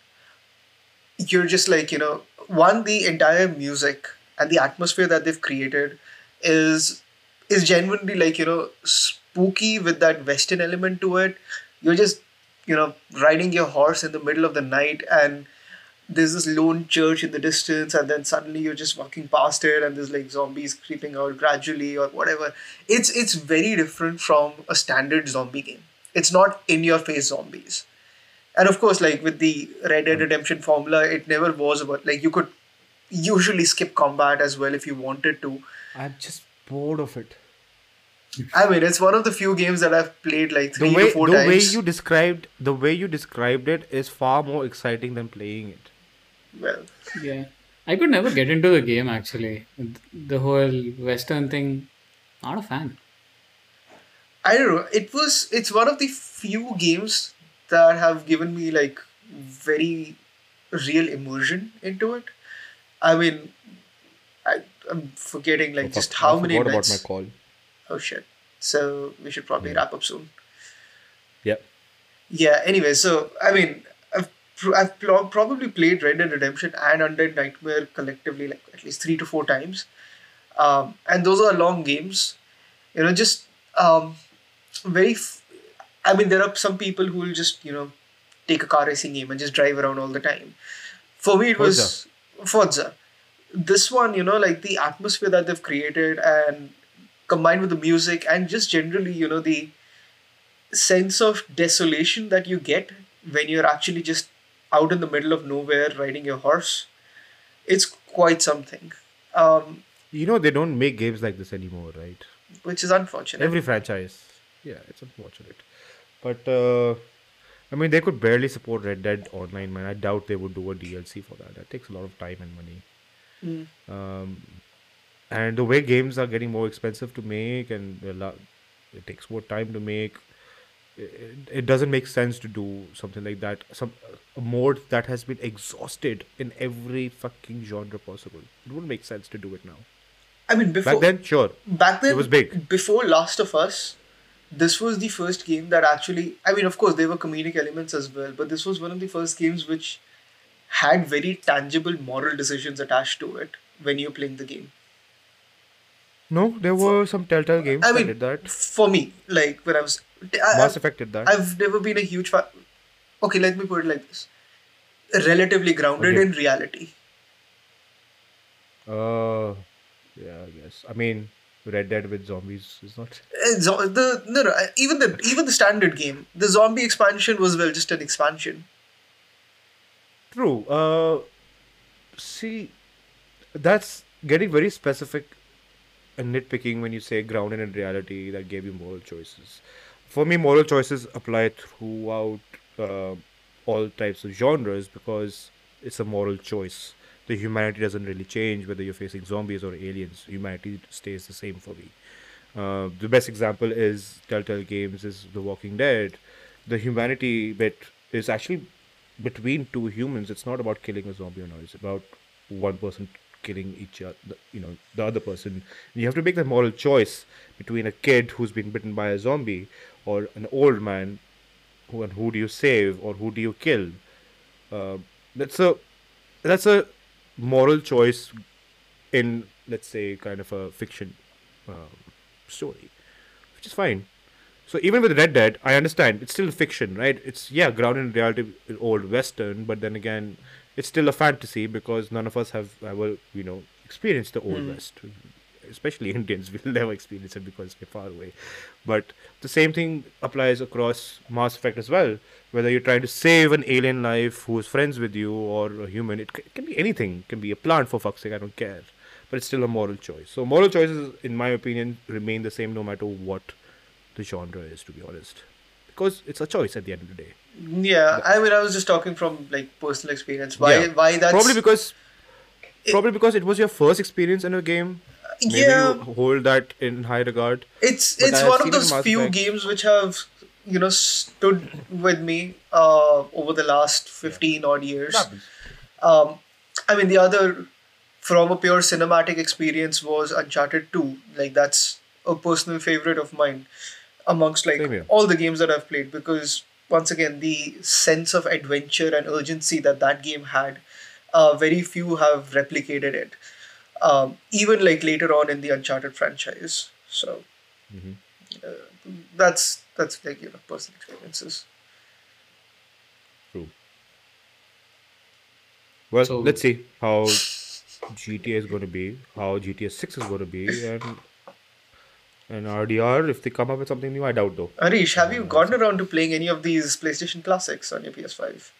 You're just like you know one the entire music and the atmosphere that they've created is is genuinely like you know spooky with that western element to it. You're just you know riding your horse in the middle of the night and there's this lone church in the distance and then suddenly you're just walking past it and there's like zombies creeping out gradually or whatever. It's it's very different from a standard zombie game. It's not in your face zombies. And of course, like with the Red Dead Redemption formula, it never was about like you could usually skip combat as well if you wanted to. I'm just bored of it. I mean, it's one of the few games that I've played like The three way to four the times. way you described the way you described it is far more exciting than playing it. Well, Yeah. I could never get into the game actually. The whole Western thing, not a fan. I don't know. It was. It's one of the few games that have given me like very real immersion into it. I mean, I, I'm forgetting Oh, like fuck, just how I many forgot about nights. my call. Oh shit! So we should probably Yeah. wrap up soon. Yeah. Yeah. Anyway, so I mean, I've pr- I've pl- probably played Red Dead Redemption and Undead Nightmare collectively like at least three to four times, um, and those are long games. You know, just um, very. F- I mean, there are some people who will just you know take a car racing game and just drive around all the time. For me, it was Forza. This one, you know, like the atmosphere that they've created and combined with the music and just generally, you know, the sense of desolation that you get when you're actually just out in the middle of nowhere riding your horse, it's quite something. Um, You know they don't make games like this anymore, right? which is unfortunate. Every franchise. Yeah, it's unfortunate. But uh I mean they could barely support Red Dead Online, man. I doubt they would do a D L C for that. That takes a lot of time and money. Mm. Um and the way games are getting more expensive to make and a lot, it takes more time to make. It, it doesn't make sense to do something like that. Some a mode that has been exhausted in every fucking genre possible. It wouldn't make sense to do it now. I mean, before Back then, sure, back then it was big. before Last of Us, this was the first game that actually. I mean, of course, there were comedic elements as well, but this was one of the first games which had very tangible moral decisions attached to it when you're playing the game. No, there For, were some Telltale games I that mean, did that. for me, like when I was, I, Mass I've, Effect did that. I've never been a huge fan. Okay, let me put it like this: relatively grounded Okay. in reality. Uh, yeah, I guess. I mean, Red Dead with zombies is not Uh, zo- The no, no, even the even the standard game, the zombie expansion was well just an expansion. true. Uh, see, that's getting very specific and nitpicking when you say grounded in reality that gave you moral choices. For me, moral choices apply throughout uh, all types of genres because it's a moral choice. The humanity doesn't really change whether you're facing zombies or aliens. Humanity stays the same for me. Uh, the best example is Telltale Games is The Walking Dead. The humanity bit is actually between two humans. It's not about killing a zombie or not. It's about one person killing each other, you know, the other person. You have to make that moral choice between a kid who's been bitten by a zombie or an old man. Who and who do you save or who do you kill? Uh, that's a that's a moral choice in, let's say, kind of a fiction um, story, which is fine. So even with Red Dead, I understand it's still fiction, right? It's, yeah, grounded in reality, in old western, but then again, it's still a fantasy because none of us have ever, you know, experienced the old Hmm. west. Especially Indians, we'll never experience it because we're far away. But the same thing applies across Mass Effect as well. Whether you're trying to save an alien life who's friends with you or a human, it, c- it can be anything. It can be a plant, for fuck's sake, I don't care. But it's still a moral choice. So moral choices, in my opinion, remain the same no matter what the genre is, to be honest, because it's a choice at the end of the day. Yeah, The- I mean, I was just talking from like personal experience. yeah, Why, why probably that's because it, probably because it was your first experience in a game. Maybe you yeah. hold that in high regard. It's But it's I have one of seen it in those Mass few Effect. games which have you know stood with me uh, over the last Yeah, fifteen odd it years. happens. Um, I mean, the other from a pure cinematic experience was Uncharted two. Like that's a personal favorite of mine amongst like Same here. all the games that I've played because once again the sense of adventure and urgency that that game had, uh, very few have replicated it. Um, even like later on in the Uncharted franchise. So Hmm. that's that's like you know personal experiences. True. Well, So, let's see how G T A is going to be, how G T A six is going to be, and and R D R, if they come up with something new, I doubt though. Arish, have you Uh, I'll gotten see. around to playing any of these PlayStation classics on your P S five?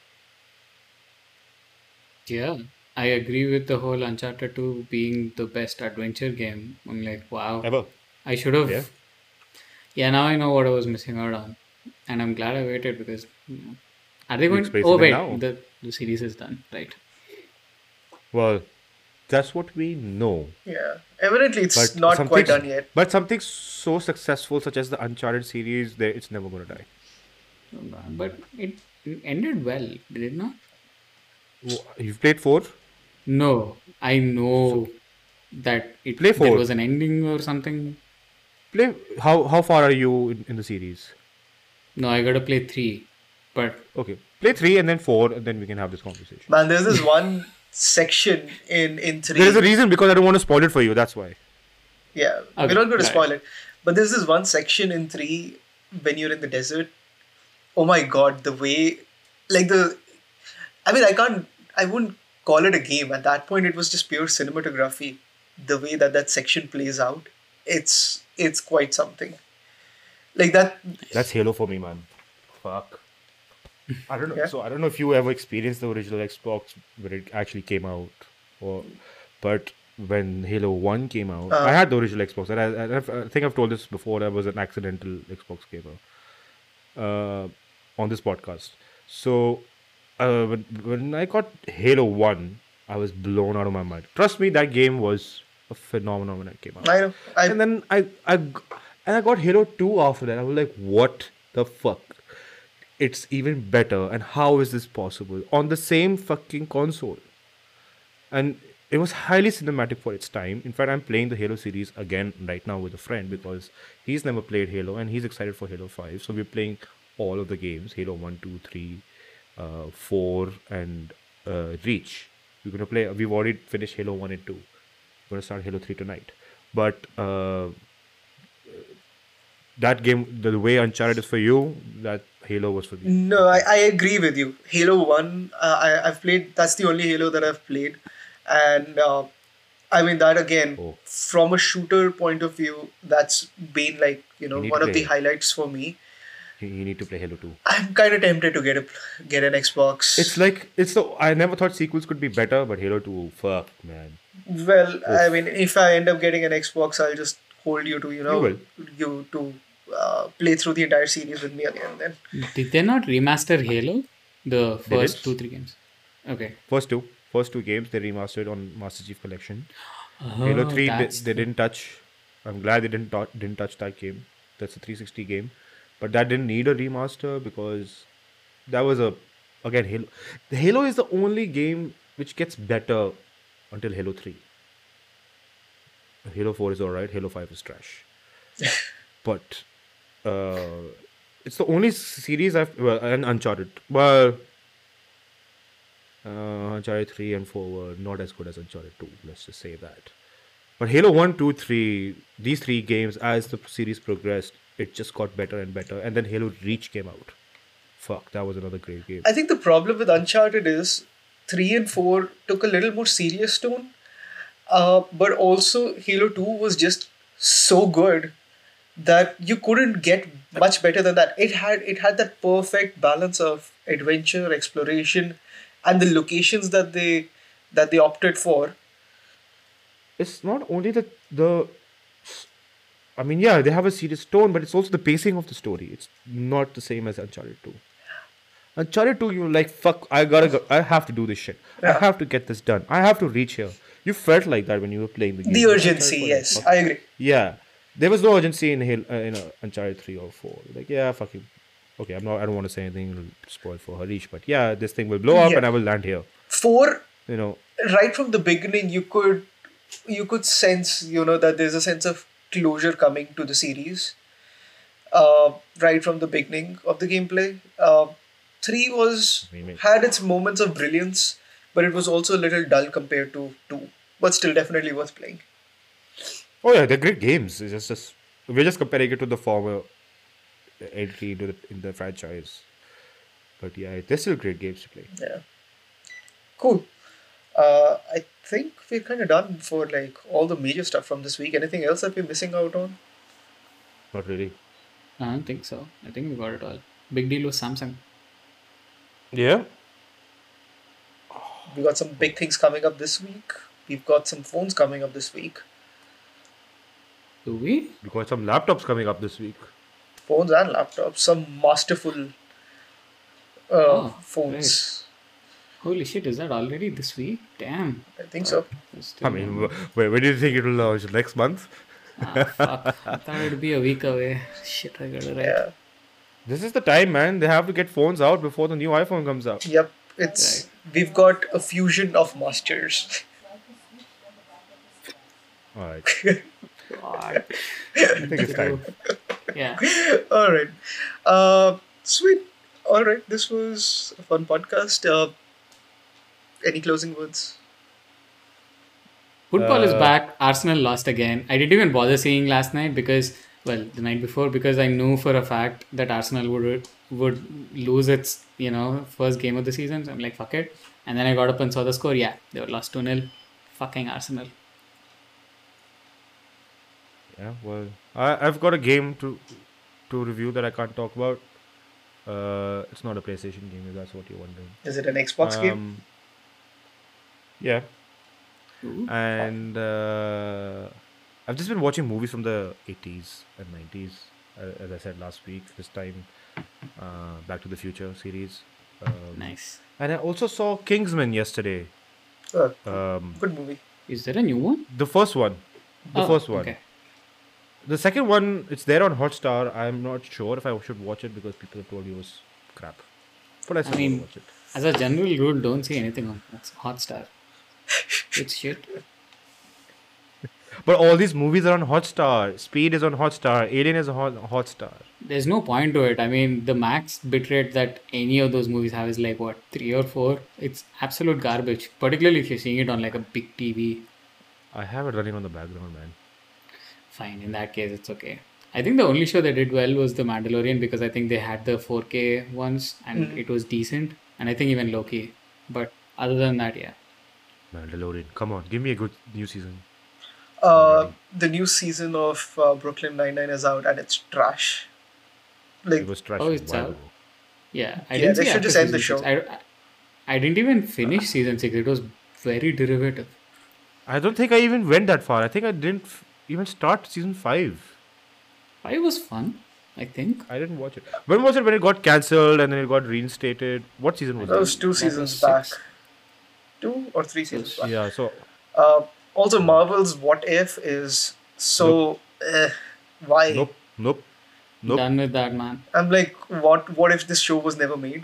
yeah, I agree with the whole Uncharted two being the best adventure game. I'm like, wow, Ever. I should Yeah. have. Yeah, now I know what I was missing out on. And I'm glad I waited because, you know, are they You're going? experiencing Oh, them wait, now. the, the series is done, right? Well, that's what we know. Yeah, evidently it's But not something, quite done yet. but something so successful such as the Uncharted series, there it's never going to die. But it ended well, did it not? Wo- You've played four, No, I so know that it play there four. was an ending or something. Play. How how far are you in, in the series? No, I gotta play three. But Okay, play three and then four, and then we can have this conversation. Man, there's this one section in in There is a three. reason because I don't want to spoil it for you. That's why. Yeah, we're okay, not going to right. spoil it, but there's this one section in three when you're in the desert. Oh my god, the way, like the, I mean, I can't, I wouldn't call it a game. At that point, it was just pure cinematography. The way that that section plays out, it's it's quite something. Like that, That's Halo for me, man. Fuck. I don't know. yeah. So I don't know if you ever experienced the original Xbox when it actually came out, or but when Halo One came out, I Uh, had the original Xbox, and I, I, I've- I think I've told this before. I was an accidental Xbox gamer uh, on this podcast. So uh, when when I got Halo One, I was blown out of my mind. Trust me, that game was a phenomenon when it came out. I know. I And then I I g- and I got Halo Two after that. I was like, what the fuck? It's even better. And how is this possible on the same fucking console? And it was highly cinematic for its time. In fact, I'm playing the Halo series again right now with a friend because he's never played Halo and he's excited for Halo five. So we're playing all of the games: Halo one, two, three, uh, four, and uh, Reach. We're gonna play. We've already finished Halo one and two. We're gonna start Halo three tonight. But uh, that game, the way Uncharted is for you, that Halo was for me. No, I, I agree with you. Halo one, uh, I, I've played, that's the only Halo that I've played. And uh, I mean, that again, Oh, from a shooter point of view, that's been like, you you know, need to one of the play. highlights for me. You you need to play Halo two. I'm kind of tempted to get a get an It's Xbox. like it's the I never thought sequels could be better, but Halo two, fuck man, Well, I mean, oof. if I end up getting an Xbox, I'll just hold you to, you You know, will. you to uh, play through the entire series with me again then. Did they not remaster Halo? The They did. first two, three games. Okay. First two, first two games they remastered on Master Chief Collection. Halo Oh, three they, that's they the. didn't touch. I'm glad they didn't tou- didn't touch that game. That's a three sixty game, but that didn't need a remaster because that was a again Halo. The Halo is the only game which gets better until Halo three. Halo four is alright. Halo five is trash. But uh, it's the only series I've well and Uncharted. Well, uh, Uncharted three and four were not as good as Uncharted two. Let's just say that. But Halo one, two, three, these three games, as the series progressed, it just got better and better. And then Halo Reach came out. Fuck, that was another great game. I think the problem with Uncharted is three and four took a little more serious tone, uh, but also Halo two was just so good that you couldn't get much better than that. It had it had that perfect balance of adventure, exploration, and the locations that they that they opted for. It's not only the the. I mean, yeah, they have a serious tone, but it's also the pacing of the story. It's not the same as Uncharted two. Uncharted two, you're like, fuck, I gotta go. I have to do this shit. I Yeah. have to get this done. I have to reach here. You felt like that when you were playing the game. The But urgency, Uncharted four, like, yes, fuck. I agree. Yeah, there was no urgency in Halo, uh, in uh, Uncharted three or four. Like, yeah, fuck you. Okay, I'm not. I don't want to say anything it'll spoil for Harish, but yeah, this thing will blow up Yeah. and I will land here. Four, You know, right from the beginning, you could you could sense, you know, that there's a sense of closure coming to the series. Uh, right from the beginning of the gameplay. Uh, three was I mean, had its moments of brilliance, but it was also a little dull compared to two. But still, definitely worth playing. oh yeah, they're great games. It's just, just we're just comparing it to the former entry into the in the franchise. But yeah, they're still great games to play. Yeah, cool. Uh, I think we're kind of done for like all the major stuff from this week. Anything else that we're missing out on? Not really. I don't think so. I think we got it all. Big deal was Samsung. Yeah. We got some big things coming up this week. We've got some phones coming up this week. Do we? We got some laptops coming up this week. Phones and laptops. Some masterful uh, Oh, phones. Holy shit, is that already this week? Damn. I think so. It's still I mean, wh- where, when do you think it will launch? Next month? Ah, fuck. I thought it'd be a week away. Shit, I got it right. Yeah. This is the time, man. They have to get phones out before the new iPhone comes out. Yep. It's we've got a fusion of masters. All right. God. I think it's time. Yeah. All right. Uh, sweet. All right. This was a fun podcast. Uh, any closing words? Football is Uh, back. Arsenal lost again. I didn't even bother seeing last night because, well, the night before because I knew for a fact that Arsenal would would lose its you know first game of the season. So I'm like, fuck it. And then I got up and saw the score. Yeah, they were lost two nil. Fucking Arsenal. Yeah, well, I, I've got a game to to review that I can't talk about. Uh, it's not a PlayStation game, if that's what you're wondering. Is it an Xbox game? Um, yeah, Ooh. and uh, I've just been watching movies from the eighties and nineties, uh, as I said last week. This time, uh, Back to the Future series. Um, Nice. And I also saw Kingsman yesterday. Uh, Um, good movie. Is there a new one? the first one. The Oh, first one. Okay. The second one, it's there on Hotstar. I'm not sure if I should watch it because people have told me it was crap. But I still mean- want to watch it. As a general rule, don't see anything on that's Hotstar. It's shit. But all these movies are on Hotstar. Speed is on Hotstar. Alien is on Hot- Hotstar. There's no point to it. I mean, the max bitrate that any of those movies have is like what three or four. It's absolute garbage. Particularly if you're seeing it on like a big T V. I have it running on the background, man. fine. In that case, it's okay. I think the only show they did well was The Mandalorian because I think they had the four K ones and Mhm. it was decent. And I think even Loki. But other than that, yeah. Mandalorian. Come on, give me a good new season. Uh, Already. the new season of uh, Brooklyn Nine-Nine is out and it's trash. It Like, was trash Oh, a it's while out. ago. Yeah, I yeah, didn't they see should after just end the season six. show. I, I didn't even finish season six. It was very derivative. I don't think I even went that far. I think I didn't f- even start season five. Five was fun, I think. I didn't watch it. When was it when it got cancelled and then it got reinstated? What season I was That that? was think two that seasons was back. six. Two or three It seasons was back. Yeah, so Uh, also, Marvel's What If is so. Eh, why? nope, nope, nope. done with that, man. I'm like, what? What if this show was never made?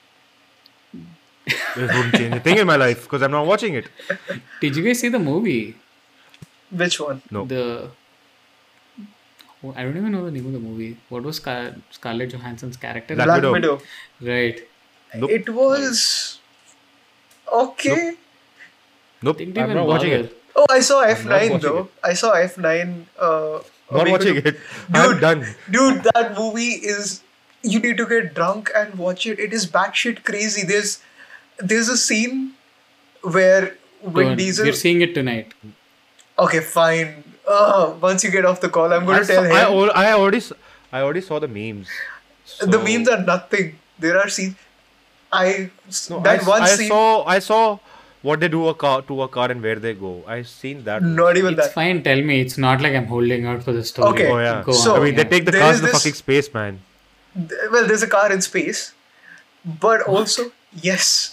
It wouldn't change a thing in my life because I'm not watching it. Did you guys see the movie? Which one? No. The oh, I don't even know the name of the movie. What was Scar- Scarlett Johansson's character? Black Black Widow. Widow. Right. Nope. It was okay. Nope. Didn't I'm even not watching bother. it. Oh, I saw I'm F not nine watching though. it. I saw F nine. Uh, a Not week watching ago. it. I'm Dude, done. dude, that movie is. You need to get drunk and watch it. It is batshit crazy. There's, there's a scene where Go Vin on. Diesel. We're seeing it tonight. Okay, fine. Uh, once you get off the call, I'm going I, to tell saw, I, him. al- I already, s- I already saw the memes. The So- memes are nothing. There are scenes. I No, I, that s- one I scene. saw, I saw what they do a car to a car and where they go. I seen that. Not even It's that. fine. Tell me. It's not like I'm holding out for the story. Okay, Oh yeah. Go so- on. I mean, they yeah. take the There cars is to the this- fucking space, man. Th- Well, there's a car in space, but also yes,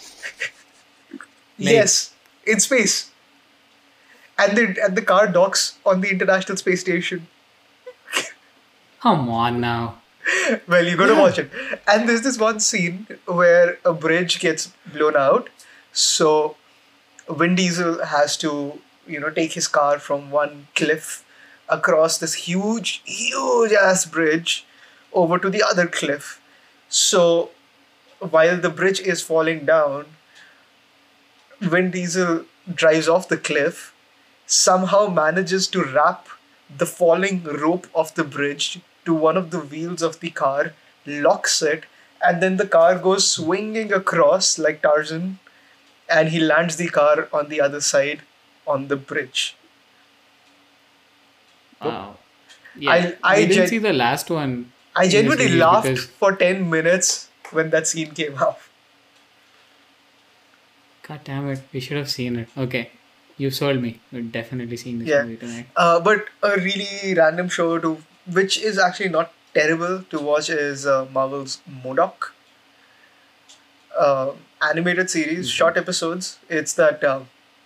yes, in space, and the and the car docks on the International Space Station. Come on now. Well, you got to watch it. And there's this one scene where a bridge gets blown out, so Vin Diesel has to, you know, take his car from one cliff across this huge, huge ass bridge over to the other cliff. So while the bridge is falling down, Vin Diesel drives off the cliff, somehow manages to wrap the falling rope of the bridge to one of the wheels of the car, locks it, and then the car goes swinging across like Tarzan, and he lands the car on the other side on the bridge. Wow. Yeah. I- I we didn't gen- see the last one. I in the genuinely series laughed because- for ten minutes when that scene came out. God damn it. We should have seen it. Okay. You sold me. We're definitely seeing this Yeah. movie tonight. Uh, but a really random show to, which is actually not terrible to watch, is uh, Marvel's MODOK. Uh, animated series, short episodes. It's that uh,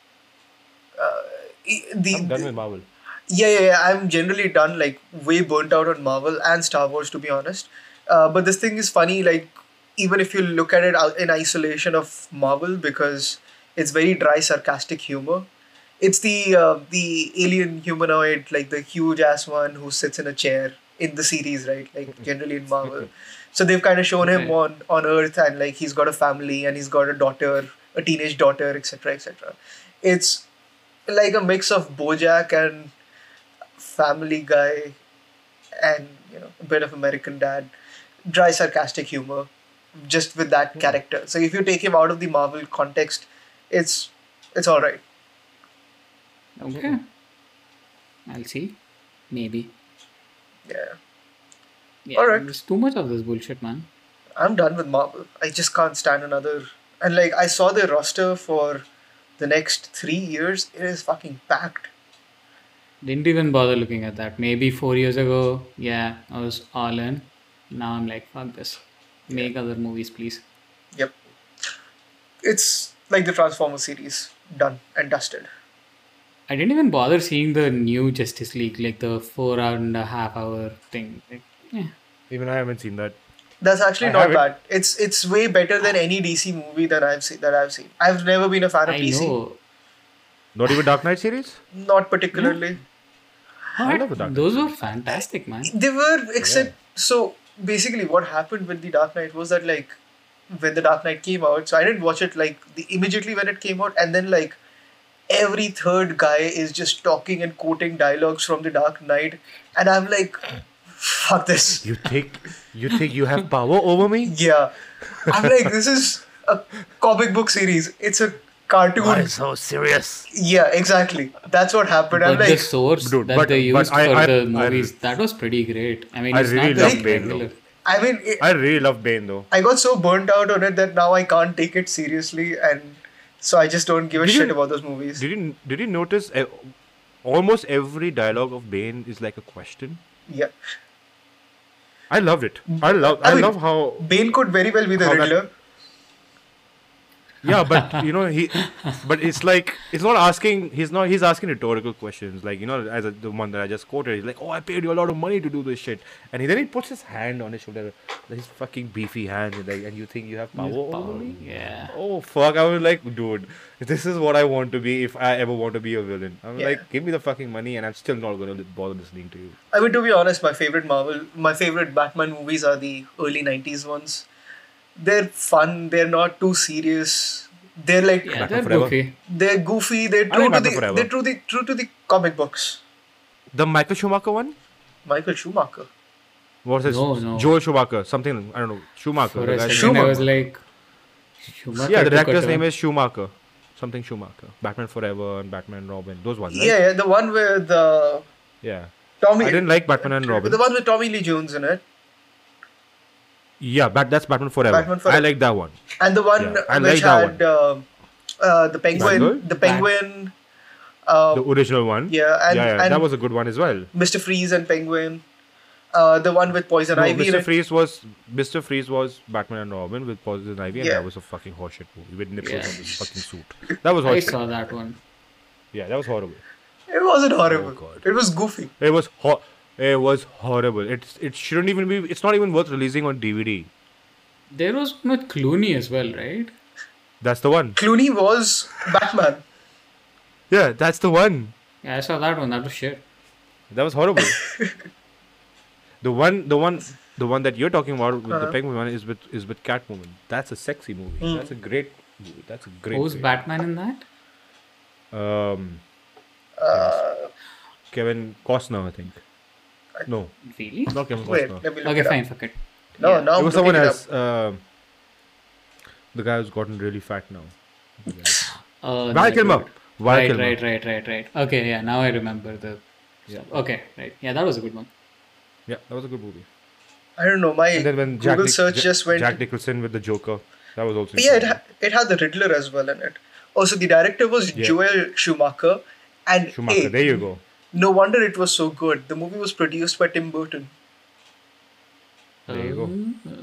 uh, e- the, I'm done the- with Marvel. yeah, yeah, yeah. I'm generally done, like way burnt out on Marvel and Star Wars, to be honest. Uh, but this thing is funny, like even if you look at it out in isolation of Marvel, because it's very dry, sarcastic humor. It's the uh, the alien humanoid, like the huge ass one who sits in a chair in the series, right? Like generally in Marvel. So they've kind of shown him Okay. on on Earth, and like he's got a family and he's got a daughter, a teenage daughter, et cetera, et cetera. It's like a mix of BoJack and Family Guy, and you know a bit of American Dad, dry sarcastic humor, just with that character. So if you take him out of the Marvel context, it's it's all right. Okay. I'll see. Maybe. Yeah, Yeah. Alright. There's too much of this bullshit, man. I'm done with Marvel. I just can't stand another. And like I saw the roster for the next three years. It is fucking packed. Didn't even bother looking at that. Maybe four years ago, yeah, I was all in. Now I'm like, fuck this. Make other movies, please. Yep. It's like the Transformers series, done and dusted. I didn't even bother seeing the new Justice League, like the four hour and a half hour thing. Like, yeah. Even I haven't seen that. That's actually I not have it. bad. It's it's way better than any D C movie that I've seen. That I've seen. I've never been a fan of I D C. know. Not even Dark Knight series? Not particularly. I But love the Dark Knight those were series. fantastic, man. They were, except so basically what happened with the Dark Knight was that like when the Dark Knight came out, so I didn't watch it like the immediately when it came out, and then like every third guy is just talking and quoting dialogues from The Dark Knight, and I'm like, fuck this. You think you think you have power over me? Yeah, I'm like, this is a comic book series. It's a cartoon. Why so serious? Yeah, exactly. That's what happened. I'm But the like, source Dude, that but- they but used I- for I- the I- movies, that was pretty great. I mean, I it's really not love just Bane, though. regular. I mean, it, I really love Bane though. I got so burnt out on it that now I can't take it seriously, and so I just don't give a Did shit you- about those movies. Did you did you notice uh, almost every dialogue of Bane is like a question? Yeah, I loved it. I love I I, mean- love how Bane could very well be the How that- Riddler. yeah, but you know he, but it's like it's not asking. He's not. He's asking rhetorical questions. Like you know, as a, the one that I just quoted, he's like, "Oh, I paid you a lot of money to do this shit," and he, then he puts his hand on his shoulder, his fucking beefy hand, and, like, and you think you have power over me? Yeah. Oh fuck! I was like, dude, this is what I want to be if I ever want to be a villain. I'm Yeah. like, give me the fucking money, and I'm still not gonna li- bother listening to you. I mean, to be honest, my favorite Marvel, my favorite Batman movies are the early nineties ones. They're fun. They're not too serious. They're like Yeah, Batman they're Forever. goofy. they're goofy. They're I true like to Batman the Forever. they're true the true to the comic books. The Michael Schumacher one. Michael Schumacher. What's his? No, no. Joel Schumacher. Something I don't know. Schumacher. For the a guy- second, Schumacher. I was like, Schumacher Yeah, the took a director's turn. name is Schumacher. Something Schumacher. Batman Forever and Batman Robin. Those ones, right? Yeah, yeah, the one with uh, Yeah. Tommy. I didn't like Batman and Robin. The one with Tommy Lee Jones in it, Yeah, but that's Batman Forever. Batman Forever. I like that one. and the one Yeah, I which like that had uh, uh, the penguin, Batgirl? the penguin, uh, The original one. yeah, and, yeah, yeah, and that was a good one as well. Mister Freeze and Penguin. Uh, the one with Poison No, Ivy. in Mister it. Freeze was Mister Freeze was Batman and Robin with Poison Ivy, and Yeah. that was a fucking horseshit movie with nipples Yeah. on his fucking suit. That was I horseshit. saw that one. Yeah, that was horrible. It wasn't horrible. Oh, God. It was goofy. It was ho- It was horrible. It's it shouldn't even be. It's not even worth releasing on D V D. There was one with Clooney as well, right? That's the one. Clooney was Batman. Yeah, that's the one. Yeah, I saw that one. That was shit. That was horrible. the one, the one, the one that you're talking about with Uh-huh. the Penguin one is with is with Catwoman. That's a sexy movie. Mm. That's a great movie. That's a great. Who's movie. Batman in that? Um, Uh, Kevin Costner, I think. No, Really? not Kevin wait, Costner. let me look Okay, it fine, up. fuck it. No, Yeah. no, It I'm was looking someone it else. up. Uh, the guy who's gotten really fat now. Uh, Val that Kilmer. dude. Val Right, Kilmer. right, right, right, right. Okay, yeah, now I remember the. Yeah. Okay, right. Yeah, that was a good one. Yeah, that was a good movie. I don't know. My And then when Jack, Google Nic- search Ja- just went. Jack Nicholson with the Joker, that was also. Yeah, it, incredible. ha- it had the Riddler as well in it. Also, the director was Yeah. Joel Schumacher. And Schumacher. hey, There you go. no wonder it was so good. The movie was produced by Tim Burton. There you go. Um,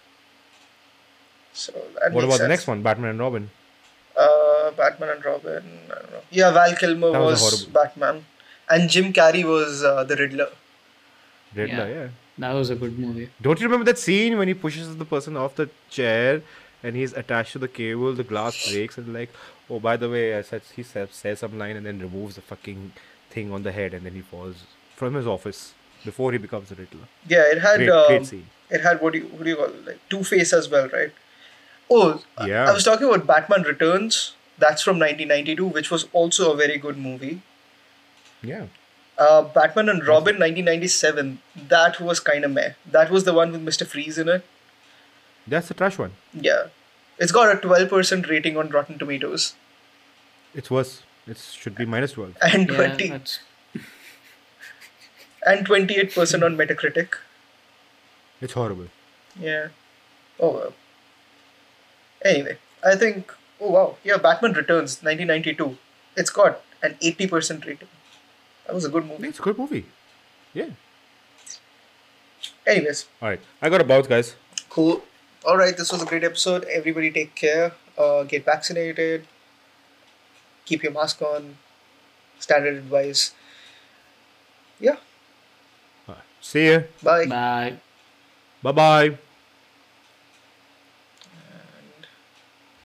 So that What makes about the sense. next one? Batman and Robin. Uh, Batman and Robin. I don't know. Yeah, Val Kilmer That was was, horrible. Batman, and Jim Carrey was uh, the Riddler. Riddler, Yeah. yeah. That was a good movie. Don't you remember that scene when he pushes the person off the chair and he's attached to the cable, the glass breaks, and like, oh, by the way, I said he says, says some line and then removes the fucking thing on the head and then he falls from his office before he becomes the Riddler. Yeah, it had Great, um, great scene. it had what do you what do you call it? Like Two Face as well, right? Oh, I- Yeah. I was talking about Batman Returns. That's from nineteen ninety-two, which was also a very good movie. Yeah. Uh, Batman and Robin, nineteen ninety-seven. That was kind of meh. That was the one with Mister Freeze in it. That's the trash one. Yeah, it's got a twelve percent rating on Rotten Tomatoes It's worse. It should be minus twelve. and Yeah, twenty that's and twenty-eight percent on Metacritic. It's horrible. Yeah. Oh well. Anyway, I think. Oh wow. Yeah, Batman Returns, nineteen ninety-two. It's got an eighty percent rating. That was a good movie. It's a good movie. Yeah. Anyways, All right. I got a bounce, guys. cool. All right, this was a great episode. Everybody take care. Uh, get vaccinated. Keep your mask on. Standard advice. Yeah. All right. See ya. Bye. bye. Bye bye.